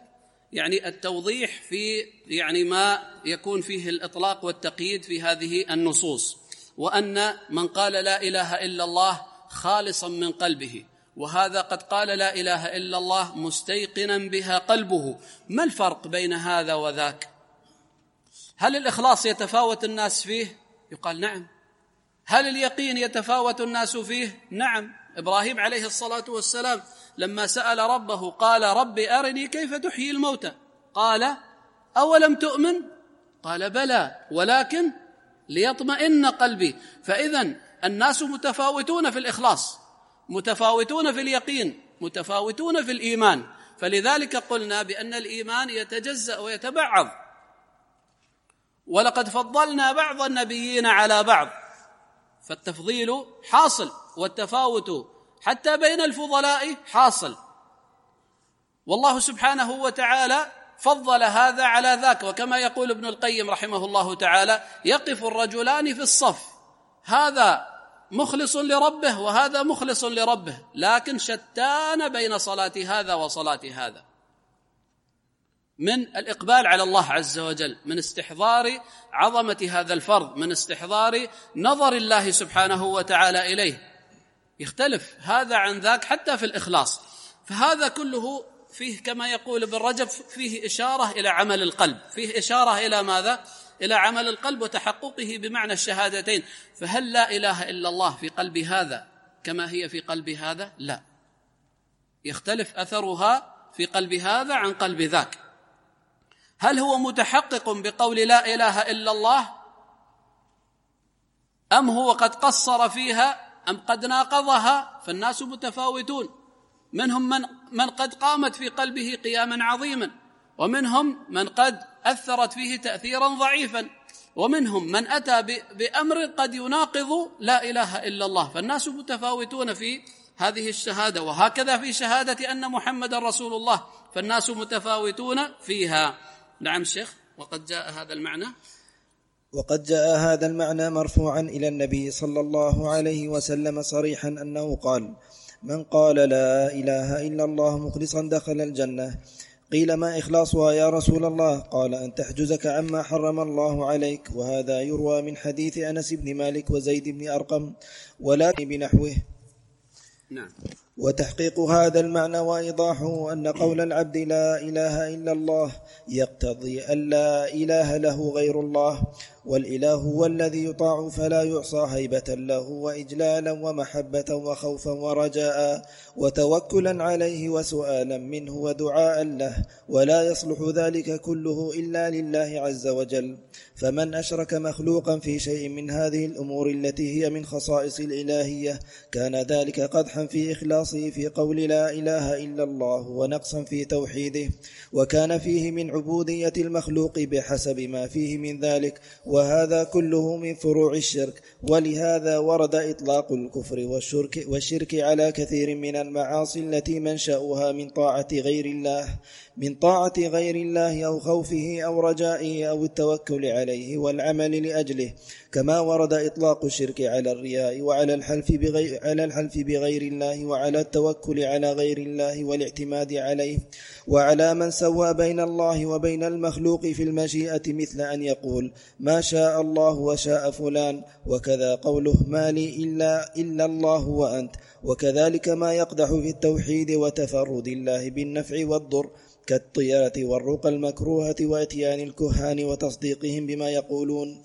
يعني التوضيح في يعني ما يكون فيه الإطلاق والتقييد في هذه النصوص، وأن من قال لا إله إلا الله خالصا من قلبه، وهذا قد قال لا إله إلا الله مستيقنا بها قلبه. ما الفرق بين هذا وذاك؟ هل الإخلاص يتفاوت الناس فيه؟ يقال نعم. هل اليقين يتفاوت الناس فيه؟ نعم. إبراهيم عليه الصلاة والسلام لما سأل ربه قال رب أرني كيف تحيي الموتى، قال أولم تؤمن؟ قال بلى ولكن ليطمئن قلبي. فإذن الناس متفاوتون في الإخلاص، متفاوتون في اليقين، متفاوتون في الإيمان. فلذلك قلنا بأن الإيمان يتجزأ ويتبعض، ولقد فضلنا بعض النبيين على بعض، فالتفضيل حاصل والتفاوت حتى بين الفضلاء حاصل. والله سبحانه وتعالى فضل هذا على ذاك. وكما يقول ابن القيم رحمه الله تعالى: يقف الرجلان في الصف، هذا مخلص لربه وهذا مخلص لربه، لكن شتان بين صلاة هذا وصلاة هذا، من الإقبال على الله عز وجل، من استحضار عظمة هذا الفرض، من استحضار نظر الله سبحانه وتعالى إليه. يختلف هذا عن ذاك حتى في الإخلاص. فهذا كله فيه كما يقول ابن رجب فيه إشارة إلى عمل القلب، فيه إشارة إلى ماذا؟ إلى عمل القلب وتحققه بمعنى الشهادتين. فهل لا إله إلا الله في قلب هذا كما هي في قلب هذا؟ لا، يختلف أثرها في قلب هذا عن قلب ذاك. هل هو متحقق بقول لا إله إلا الله، أم هو قد قصر فيها، أم قد ناقضها؟ فالناس متفاوتون، منهم من قد قامت في قلبه قياما عظيما، ومنهم من قد أثرت فيه تأثيرا ضعيفا، ومنهم من أتى بأمر قد يناقض لا إله إلا الله. فالناس متفاوتون في هذه الشهادة، وهكذا في شهادة أن محمد رسول الله، فالناس متفاوتون فيها. نعم شيخ. وقد جاء هذا المعنى مرفوعا إلى النبي صلى الله عليه وسلم صريحا أنه قال: من قال لا إله إلا الله مخلصا دخل الجنة. قيل: ما إخلاصها يا رسول الله؟ قال: أن تحجزك عما حرم الله عليك. وهذا يروى من حديث أنس بن مالك وزيد بن أرقم ولا بنحوه. نعم. وتحقيق هذا المعنى وإيضاحه أن قول العبد لا إله إلا الله يقتضي أن لا إله له غير الله، والإله هو الذي يطاع فلا يعصى، هيبة له وإجلالا ومحبة وخوفا ورجاء وتوكلا عليه وسؤالا منه ودعاء له، ولا يصلح ذلك كله إلا لله عز وجل. فمن أشرك مخلوقا في شيء من هذه الأمور التي هي من خصائص الإلهية كان ذلك قدحا في إخلاصه في قول لا إله إلا الله، ونقصا في توحيده، وكان فيه من عبودية المخلوق بحسب ما فيه من ذلك، وهذا كله من فروع الشرك. ولهذا ورد إطلاق الكفر والشرك على كثير من المعاصي التي منشأها من طاعة غير الله أو خوفه أو رجائه أو التوكل عليه والعمل لأجله، كما ورد إطلاق الشرك على الرياء وعلى الحلف بغير الله وعلى التوكل على غير الله والاعتماد عليه، وعلى من سوى بين الله وبين المخلوق في المشيئة، مثل أن يقول ما شاء الله وشاء فلان، وكذا قوله ما لي إلا الله وأنت. وكذلك ما يقدح في التوحيد وتفرد الله بالنفع والضر كالطيرة والرقى المكروهة واتيان الكهان وتصديقهم بما يقولون.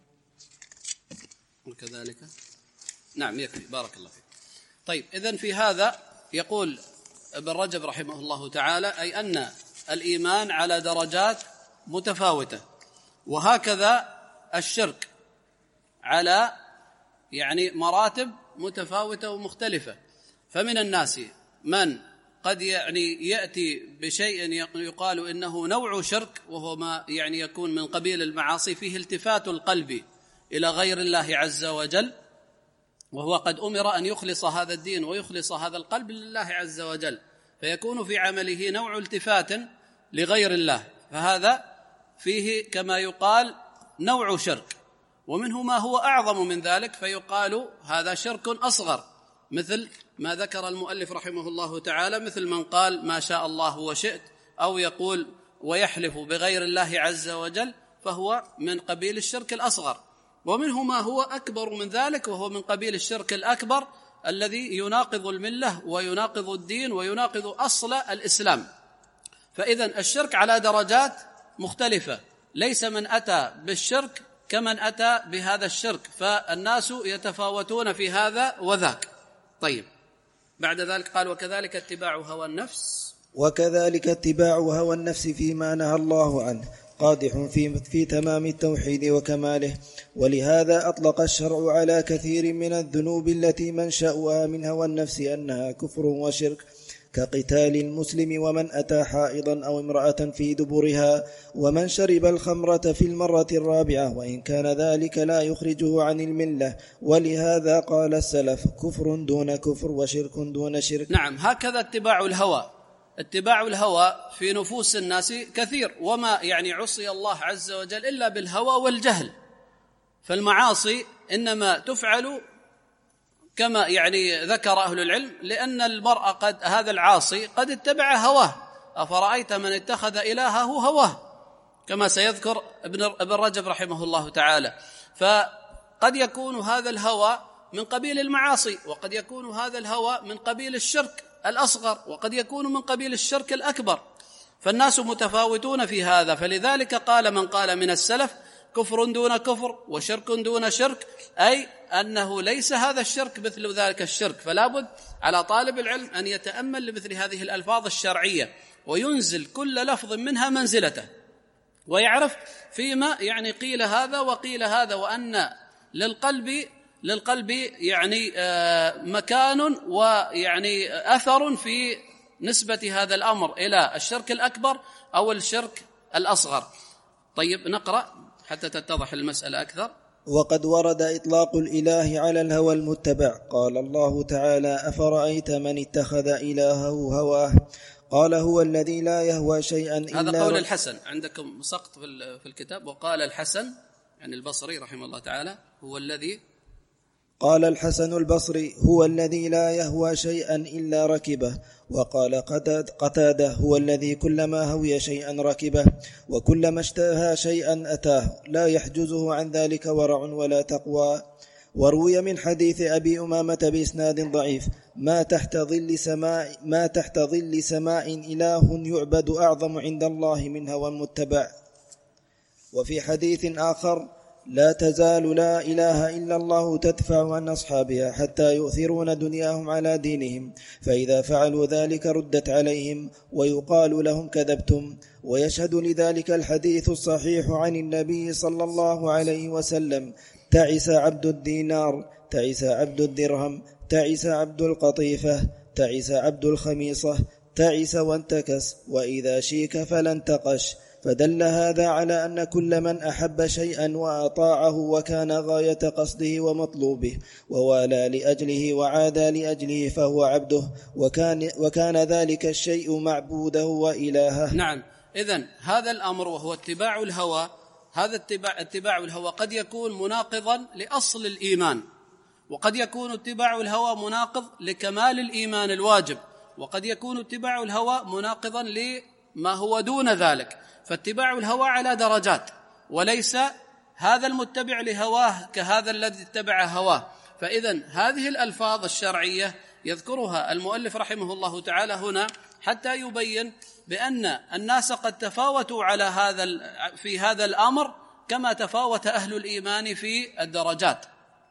وكذلك نعم يكفي، بارك الله فيك. طيب، إذن في هذا يقول ابن رجب رحمه الله تعالى أي أن الإيمان على درجات متفاوتة، وهكذا الشرك على مراتب متفاوتة ومختلفة. فمن الناس من قد يأتي بشيء يقال إنه نوع شرك، وهو ما يكون من قبيل المعاصي، فيه التفات القلب إلى غير الله عز وجل، وهو قد أمر أن يخلص هذا الدين ويخلص هذا القلب لله عز وجل، فيكون في عمله نوع التفات لغير الله، فهذا فيه كما يقال نوع شرك. ومنه ما هو أعظم من ذلك فيقال هذا شرك أصغر، مثل ما ذكر المؤلف رحمه الله تعالى، مثل من قال ما شاء الله وشئت، أو يقول ويحلف بغير الله عز وجل فهو من قبيل الشرك الأصغر، ومنه ما هو أكبر من ذلك وهو من قبيل الشرك الأكبر الذي يناقض الملة ويناقض الدين ويناقض أصل الإسلام. فإذن الشرك على درجات مختلفة، ليس من أتى بالشرك كمن أتى بهذا الشرك، فالناس يتفاوتون في هذا وذاك. طيب، بعد ذلك قال وكذلك اتباع هوى النفس، وكذلك اتباع هوى النفس فيما نهى الله عنه قادح في تمام التوحيد وكماله. ولهذا أطلق الشرع على كثير من الذنوب التي منشأها من هوى النفس أنها كفر وشرك، كقتال المسلم ومن أتى حائضا أو امرأة في دبرها، ومن شرب الخمرة في المرة الرابعة، وإن كان ذلك لا يخرجه عن الملة. ولهذا قال السلف كفر دون كفر وشرك دون شرك. نعم، هكذا اتباع الهوى. اتباع الهوى في نفوس الناس كثير، وما عصي الله عز وجل إلا بالهوى والجهل. فالمعاصي إنما تفعل كما ذكر أهل العلم، لأن المرء هذا العاصي قد اتبع هواه. أفرأيت من اتخذ إلهه هواه، كما سيذكر ابن رجب رحمه الله تعالى. فقد يكون هذا الهوى من قبيل المعاصي، وقد يكون هذا الهوى من قبيل الشرك الأصغر، وقد يكون من قبيل الشرك الأكبر. فالناس متفاوتون في هذا. فلذلك قال من قال من السلف كفر دون كفر وشرك دون شرك، أي أنه ليس هذا الشرك مثل ذلك الشرك. فلا بد على طالب العلم أن يتأمل لمثل هذه الألفاظ الشرعية وينزل كل لفظ منها منزلته، ويعرف فيما قيل هذا وقيل هذا، وأن للقلب مكان أثر في نسبة هذا الأمر إلى الشرك الأكبر أو الشرك الأصغر. طيب، نقرأ حتى تتضح المسألة أكثر. وقد ورد إطلاق الإله على الهوى المتبع. قال الله تعالى أفرأيت من اتخذ إلهه هواه قال هو الذي لا يهوى شيئا إلا. هذا قول الحسن، عندكم سقط في الكتاب. وقال الحسن البصري رحمه الله تعالى هو الذي، قال الحسن البصري هو الذي لا يهوى شيئا إلا ركبه. وقال قتادة هو الذي كلما هوي شيئا ركبه، وكلما اشتهى شيئا أتاه، لا يحجزه عن ذلك ورع ولا تقوى. وروي من حديث أبي أمامة بإسناد ضعيف ما تحت ظل سماء إله يعبد أعظم عند الله من هوى متبع. وفي حديث آخر لا تزال لا إله إلا الله تدفع عن أصحابها حتى يؤثرون دنياهم على دينهم، فإذا فعلوا ذلك ردت عليهم ويقال لهم كذبتم. ويشهد لذلك الحديث الصحيح عن النبي صلى الله عليه وسلم تعس عبد الدينار، تعس عبد الدرهم، تعس عبد القطيفة، تعس عبد الخميصة، تعس وانتكس، وإذا شيك فلن تقش. فدل هذا على أن كل من أحب شيئا وأطاعه وكان غاية قصده ومطلوبه ووالى لأجله وعادى لأجله فهو عبده، وكان ذلك الشيء معبوده وإلهه. نعم، إذن هذا الأمر وهو اتباع الهوى، هذا اتباع الهوى قد يكون مناقضا لأصل الإيمان، وقد يكون اتباع الهوى مناقض لكمال الإيمان الواجب، وقد يكون اتباع الهوى مناقضا لما هو دون ذلك. فاتباع الهوى على درجات، وليس هذا المتبع لهواه كهذا الذي اتبع هواه. فإذن هذه الألفاظ الشرعية يذكرها المؤلف رحمه الله تعالى هنا حتى يبين بأن الناس قد تفاوتوا في هذا الأمر كما تفاوت أهل الإيمان في الدرجات.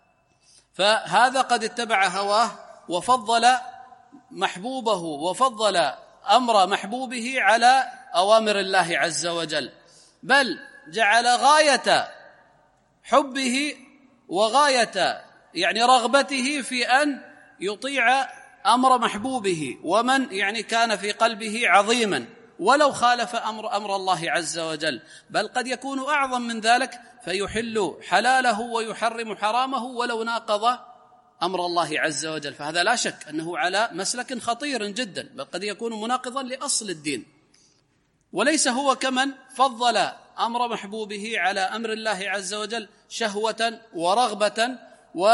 فهذا قد اتبع هواه وفضل محبوبه وفضل أمر محبوبه على أوامر الله عز وجل، بل جعل غاية حبه وغاية رغبته في أن يطيع أمر محبوبه، ومن كان في قلبه عظيما ولو خالف أمر الله عز وجل، بل قد يكون أعظم من ذلك فيحل حلاله ويحرم حرامه ولو ناقض أمر الله عز وجل. فهذا لا شك أنه على مسلك خطير جدا، بل قد يكون مناقضا لأصل الدين. وليس هو كمن فضل أمر محبوبه على أمر الله عز وجل شهوة ورغبة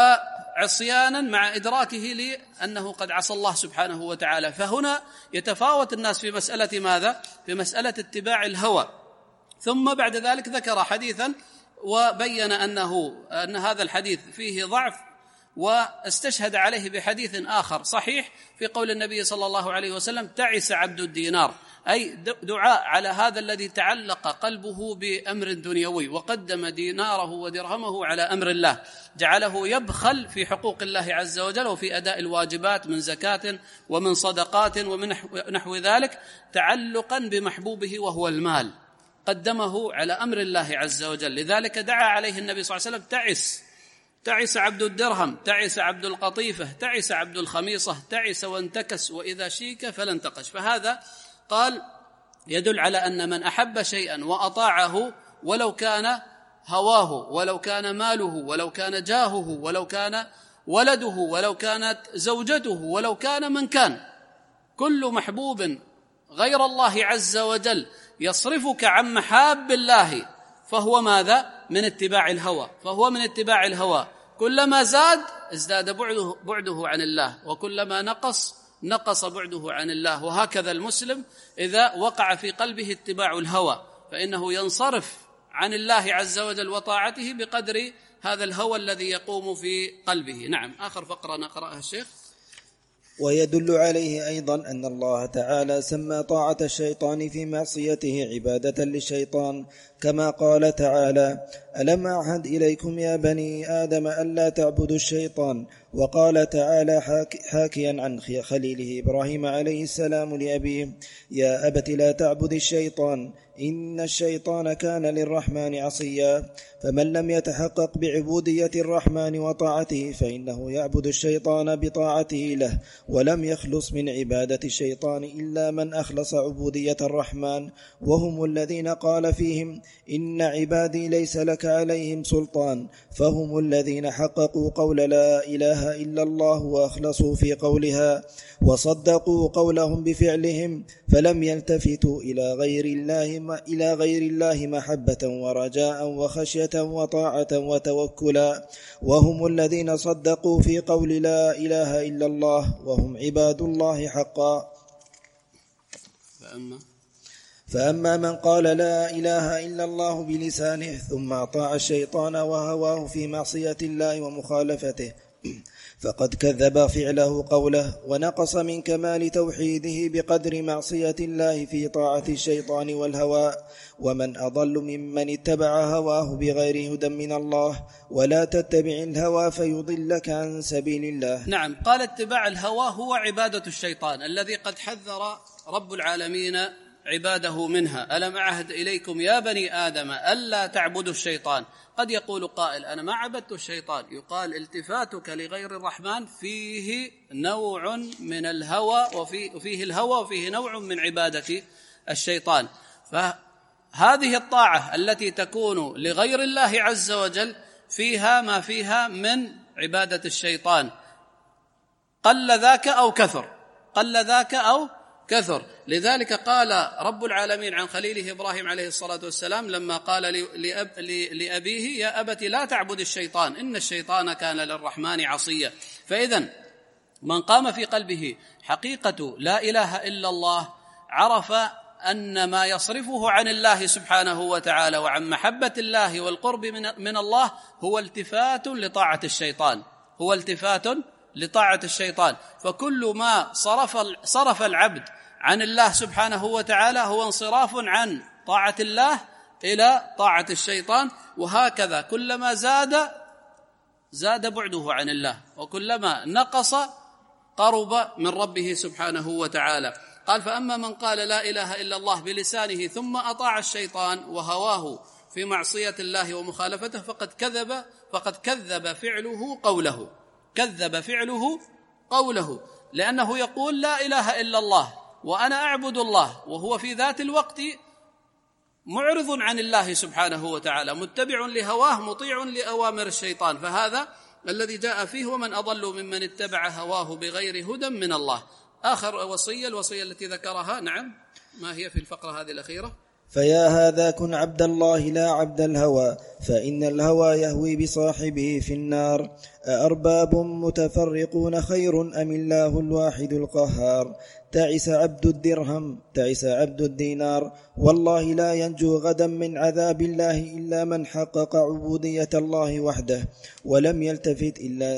عصيانا مع إدراكه لأنه قد عصى الله سبحانه وتعالى. فهنا يتفاوت الناس في مسألة ماذا؟ في مسألة اتباع الهوى. ثم بعد ذلك ذكر حديثا وبين أن هذا الحديث فيه ضعف، واستشهد عليه بحديث آخر صحيح في قول النبي صلى الله عليه وسلم: تعس عبد الدينار، أي دعاء على هذا الذي تعلق قلبه بأمر دنيوي وقدم ديناره ودرهمه على أمر الله، جعله يبخل في حقوق الله عز وجل وفي أداء الواجبات من زكاة ومن صدقات ومن نحو ذلك، تعلقا بمحبوبه وهو المال، قدمه على أمر الله عز وجل. لذلك دعا عليه النبي صلى الله عليه وسلم: تعس عبد الدرهم، تعس عبد القطيفة، تعس عبد الخميصة، تعس وانتكس، وإذا شيك فلا انتقش. فهذا قال يدل على أن من أحب شيئا وأطاعه ولو كان هواه ولو كان ماله ولو كان جاهه ولو كان ولده ولو كانت زوجته ولو كان من كان، كل محبوب غير الله عز وجل يصرفك عن محاب الله فهو ماذا؟ من اتباع الهوى. فهو من اتباع الهوى، كلما زاد ازداد بعده عن الله، وكلما نقص بعده عن الله. وهكذا المسلم إذا وقع في قلبه اتباع الهوى فإنه ينصرف عن الله عز وجل وطاعته بقدر هذا الهوى الذي يقوم في قلبه. نعم، آخر فقرة نقرأها الشيخ. ويدل عليه أيضا أن الله تعالى سمى طاعة الشيطان في معصيته عبادة للشيطان، كما قال تعالى: ألم أعهد إليكم يا بني آدم ألا تعبدوا الشيطان. وقال تعالى حاكيا عن خليله إبراهيم عليه السلام لأبيه: يا أبت لا تعبد الشيطان إن الشيطان كان للرحمن عصيا. فمن لم يتحقق بعبودية الرحمن وطاعته فإنه يعبد الشيطان بطاعته له، ولم يخلص من عبادة الشيطان إلا من أخلص عبودية الرحمن، وهم الذين قال فيهم: إن عبادي ليس لك عليهم سلطان. فهم الذين حققوا قول لا إله إلا الله وأخلصوا في قولها وصدقوا قولهم بفعلهم، فلم يلتفتوا إلى غير الله محبة ورجاء وخشية وطاعة وتوكلا. وهم الذين صدقوا في قول لا إله إلا الله وهم عباد الله حقا. فأما من قال لا إله إلا الله بلسانه ثم أطاع الشيطان وهواه في معصية الله ومخالفته فقد كذب فعله قوله، ونقص من كمال توحيده بقدر معصية الله في طاعة الشيطان والهوى. ومن أضل ممن اتبع هواه بغير هدى من الله. ولا تتبع الهوى فيضلك عن سبيل الله. نعم، قال اتباع الهوى هو عبادة الشيطان الذي قد حذر رب العالمين عباده منها. ألم أعهد إليكم يا بني آدم ألا تعبدوا الشيطان. قد يقول قائل: أنا ما عبدت الشيطان. يقال: التفاتك لغير الرحمن فيه نوع من الهوى وفيه الهوى وفيه نوع من عبادة الشيطان. فهذه الطاعة التي تكون لغير الله عز وجل فيها ما فيها من عبادة الشيطان، قل ذاك أو كثر. لذلك قال رب العالمين عن خليله إبراهيم عليه الصلاة والسلام لما قال لأبيه: يا أبت لا تعبد الشيطان إن الشيطان كان للرحمن عصيا. فإذن من قام في قلبه حقيقة لا إله إلا الله عرف أن ما يصرفه عن الله سبحانه وتعالى وعن محبة الله والقرب من الله هو التفات لطاعة الشيطان. فكل ما صرف العبد عن الله سبحانه وتعالى هو انصراف عن طاعة الله إلى طاعة الشيطان. وهكذا كلما زاد بعده عن الله، وكلما نقص قرب من ربه سبحانه وتعالى. قال: فأما من قال لا إله إلا الله بلسانه ثم أطاع الشيطان وهواه في معصية الله ومخالفته فقد كذب فعله قوله، لأنه يقول لا إله إلا الله وأنا أعبد الله، وهو في ذات الوقت معرض عن الله سبحانه وتعالى، متبع لهواه مطيع لأوامر الشيطان. فهذا الذي جاء فيه: ومن أضل ممن اتبع هواه بغير هدى من الله. آخر الوصية التي ذكرها، نعم، ما هي في الفقرة هذه الأخيرة؟ فيا هذا كن عبد الله لا عبد الهوى، فإن الهوى يهوي بصاحبه في النار. أأرباب متفرقون خير أم الله الواحد القهار؟ تعس عبد الدرهم تعس عبد الدينار، والله لا ينجو غدا من عذاب الله إلا من حقق عبودية الله وحده ولم يلتفت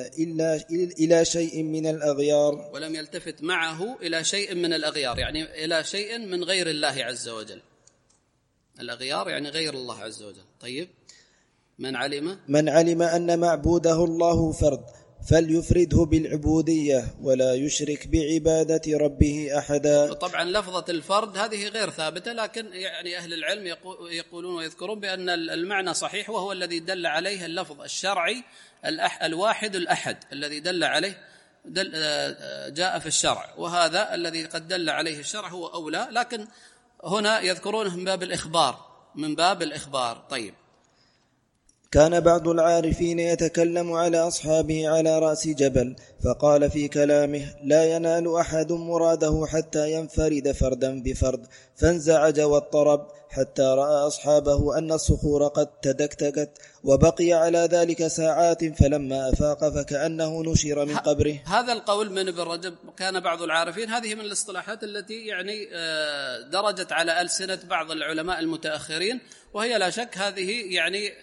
إلى شيء من الأغيار، ولم يلتفت معه إلى شيء من الأغيار، يعني إلى شيء من غير الله عز وجل. الأغيار يعني غير الله عز وجل. طيب، من علم أن معبوده الله فرد فليفرده بالعبودية ولا يشرك بعبادة ربه أحدا. طبعا لفظة الفرد هذه غير ثابتة، لكن يعني أهل العلم يقولون ويذكرون بأن المعنى صحيح، وهو الذي دل عليه اللفظ الشرعي الواحد الأحد الذي دل عليه جاء في الشرع، وهذا الذي قد دل عليه الشرع هو أولى، لكن هنا يذكرونه من باب الإخبار. طيب. كان بعض العارفين يتكلم على أصحابه على رأس جبل، فقال في كلامه: لا ينال أحد مراده حتى ينفرد فردا بفرد، فانزعج واضطرب حتى رأى أصحابه أن الصخور قد تدكتكت، وبقي على ذلك ساعات، فلما أفاق فكأنه نشر من قبره. هذا القول من ابن رجب. كان بعض العارفين، هذه من الاصطلاحات التي يعني درجت على ألسنة بعض العلماء المتأخرين، وهي لا شك هذه يعني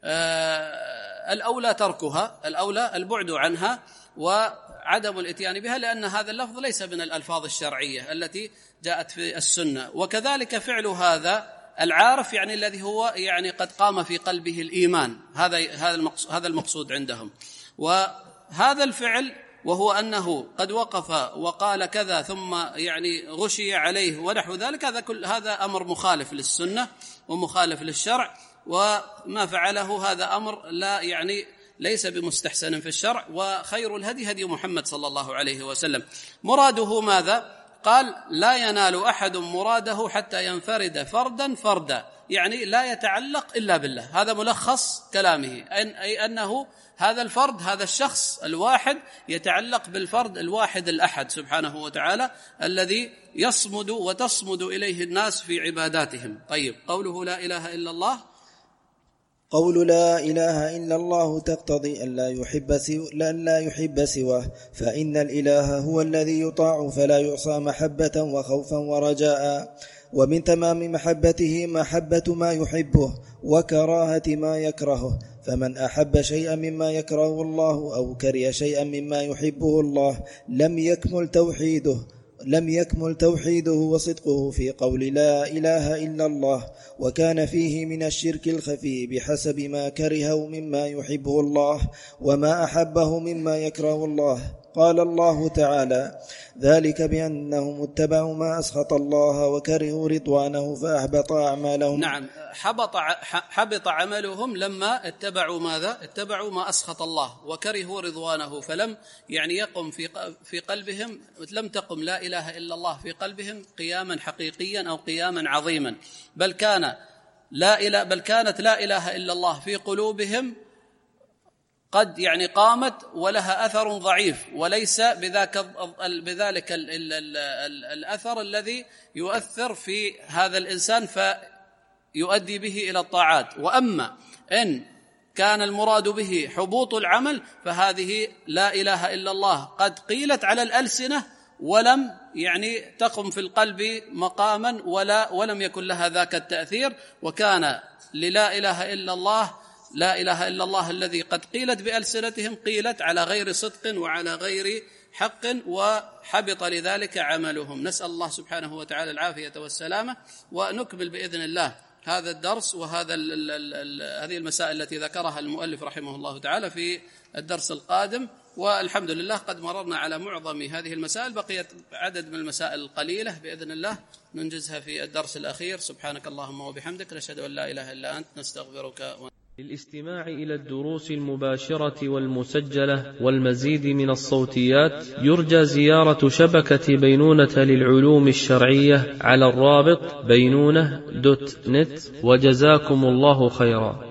الأولى تركها، الأولى البعد عنها وعدم الاتيان بها، لأن هذا اللفظ ليس من الألفاظ الشرعية التي جاءت في السنة. وكذلك فعل هذا العارف، يعني الذي هو يعني قد قام في قلبه الإيمان، هذا المقصود عندهم. وهذا الفعل وهو أنه قد وقف وقال كذا ثم يعني غشي عليه ونحو ذلك، هذا أمر مخالف للسنة ومخالف للشرع، وما فعله هذا أمر ليس بمستحسن في الشرع. وخير الهدي هدي محمد صلى الله عليه وسلم. مراده ماذا؟ قال: لا ينال أحد مراده حتى ينفرد فردا، يعني لا يتعلق إلا بالله. هذا ملخص كلامه، أي أنه هذا الفرد، هذا الشخص الواحد يتعلق بالفرد الواحد الأحد سبحانه وتعالى، الذي يصمد وتصمد إليه الناس في عباداتهم. طيب، قوله لا إله إلا الله، قول لا إله إلا الله تقتضي أن لا يحب سواه، فإن الإله هو الذي يطاع فلا يعصى محبة وخوفا ورجاء. ومن تمام محبته محبة ما يحبه وكراهة ما يكرهه، فمن أحب شيئا مما يكرهه الله أو كره شيئا مما يحبه الله لم يكمل توحيده وصدقه في قول لا إله إلا الله، وكان فيه من الشرك الخفي بحسب ما كرهه مما يحبه الله وما أحبه مما يكره الله. قال الله تعالى: ذلك بأنهم اتبعوا ما أسخط الله وكرهوا رضوانه فأحبط أعمالهم. نعم، حبط عملهم لما اتبعوا ماذا؟ اتبعوا ما أسخط الله وكرهوا رضوانه، فلم يقم في قلبهم، لم تقم لا إله إلا الله في قلبهم قياما حقيقيا أو قياما عظيما، بل كانت لا إله إلا الله في قلوبهم قد قامت ولها أثر ضعيف، وليس بذلك الأثر الذي يؤثر في هذا الإنسان فيؤدي به إلى الطاعات. وأما إن كان المراد به حبوط العمل، فهذه لا إله إلا الله قد قيلت على الألسنة ولم تقم في القلب مقاما ولم يكن لها ذاك التأثير. وكان للا إله إلا الله الذي قد قيلت بألسنتهم قيلت على غير صدق وعلى غير حق، وحبط لذلك عملهم. نسأل الله سبحانه وتعالى العافية والسلامة. ونكمل بإذن الله هذا الدرس هذه المسائل التي ذكرها المؤلف رحمه الله تعالى في الدرس القادم. والحمد لله قد مررنا على معظم هذه المسائل، بقيت عدد من المسائل القليلة بإذن الله ننجزها في الدرس الأخير. سبحانك اللهم وبحمدك، نشهد أن لا إله إلا أنت، نستغفرك. للاستماع إلى الدروس المباشرة والمسجلة والمزيد من الصوتيات يرجى زيارة شبكة بينونة للعلوم الشرعية على الرابط بينونة.net. وجزاكم الله خيرا.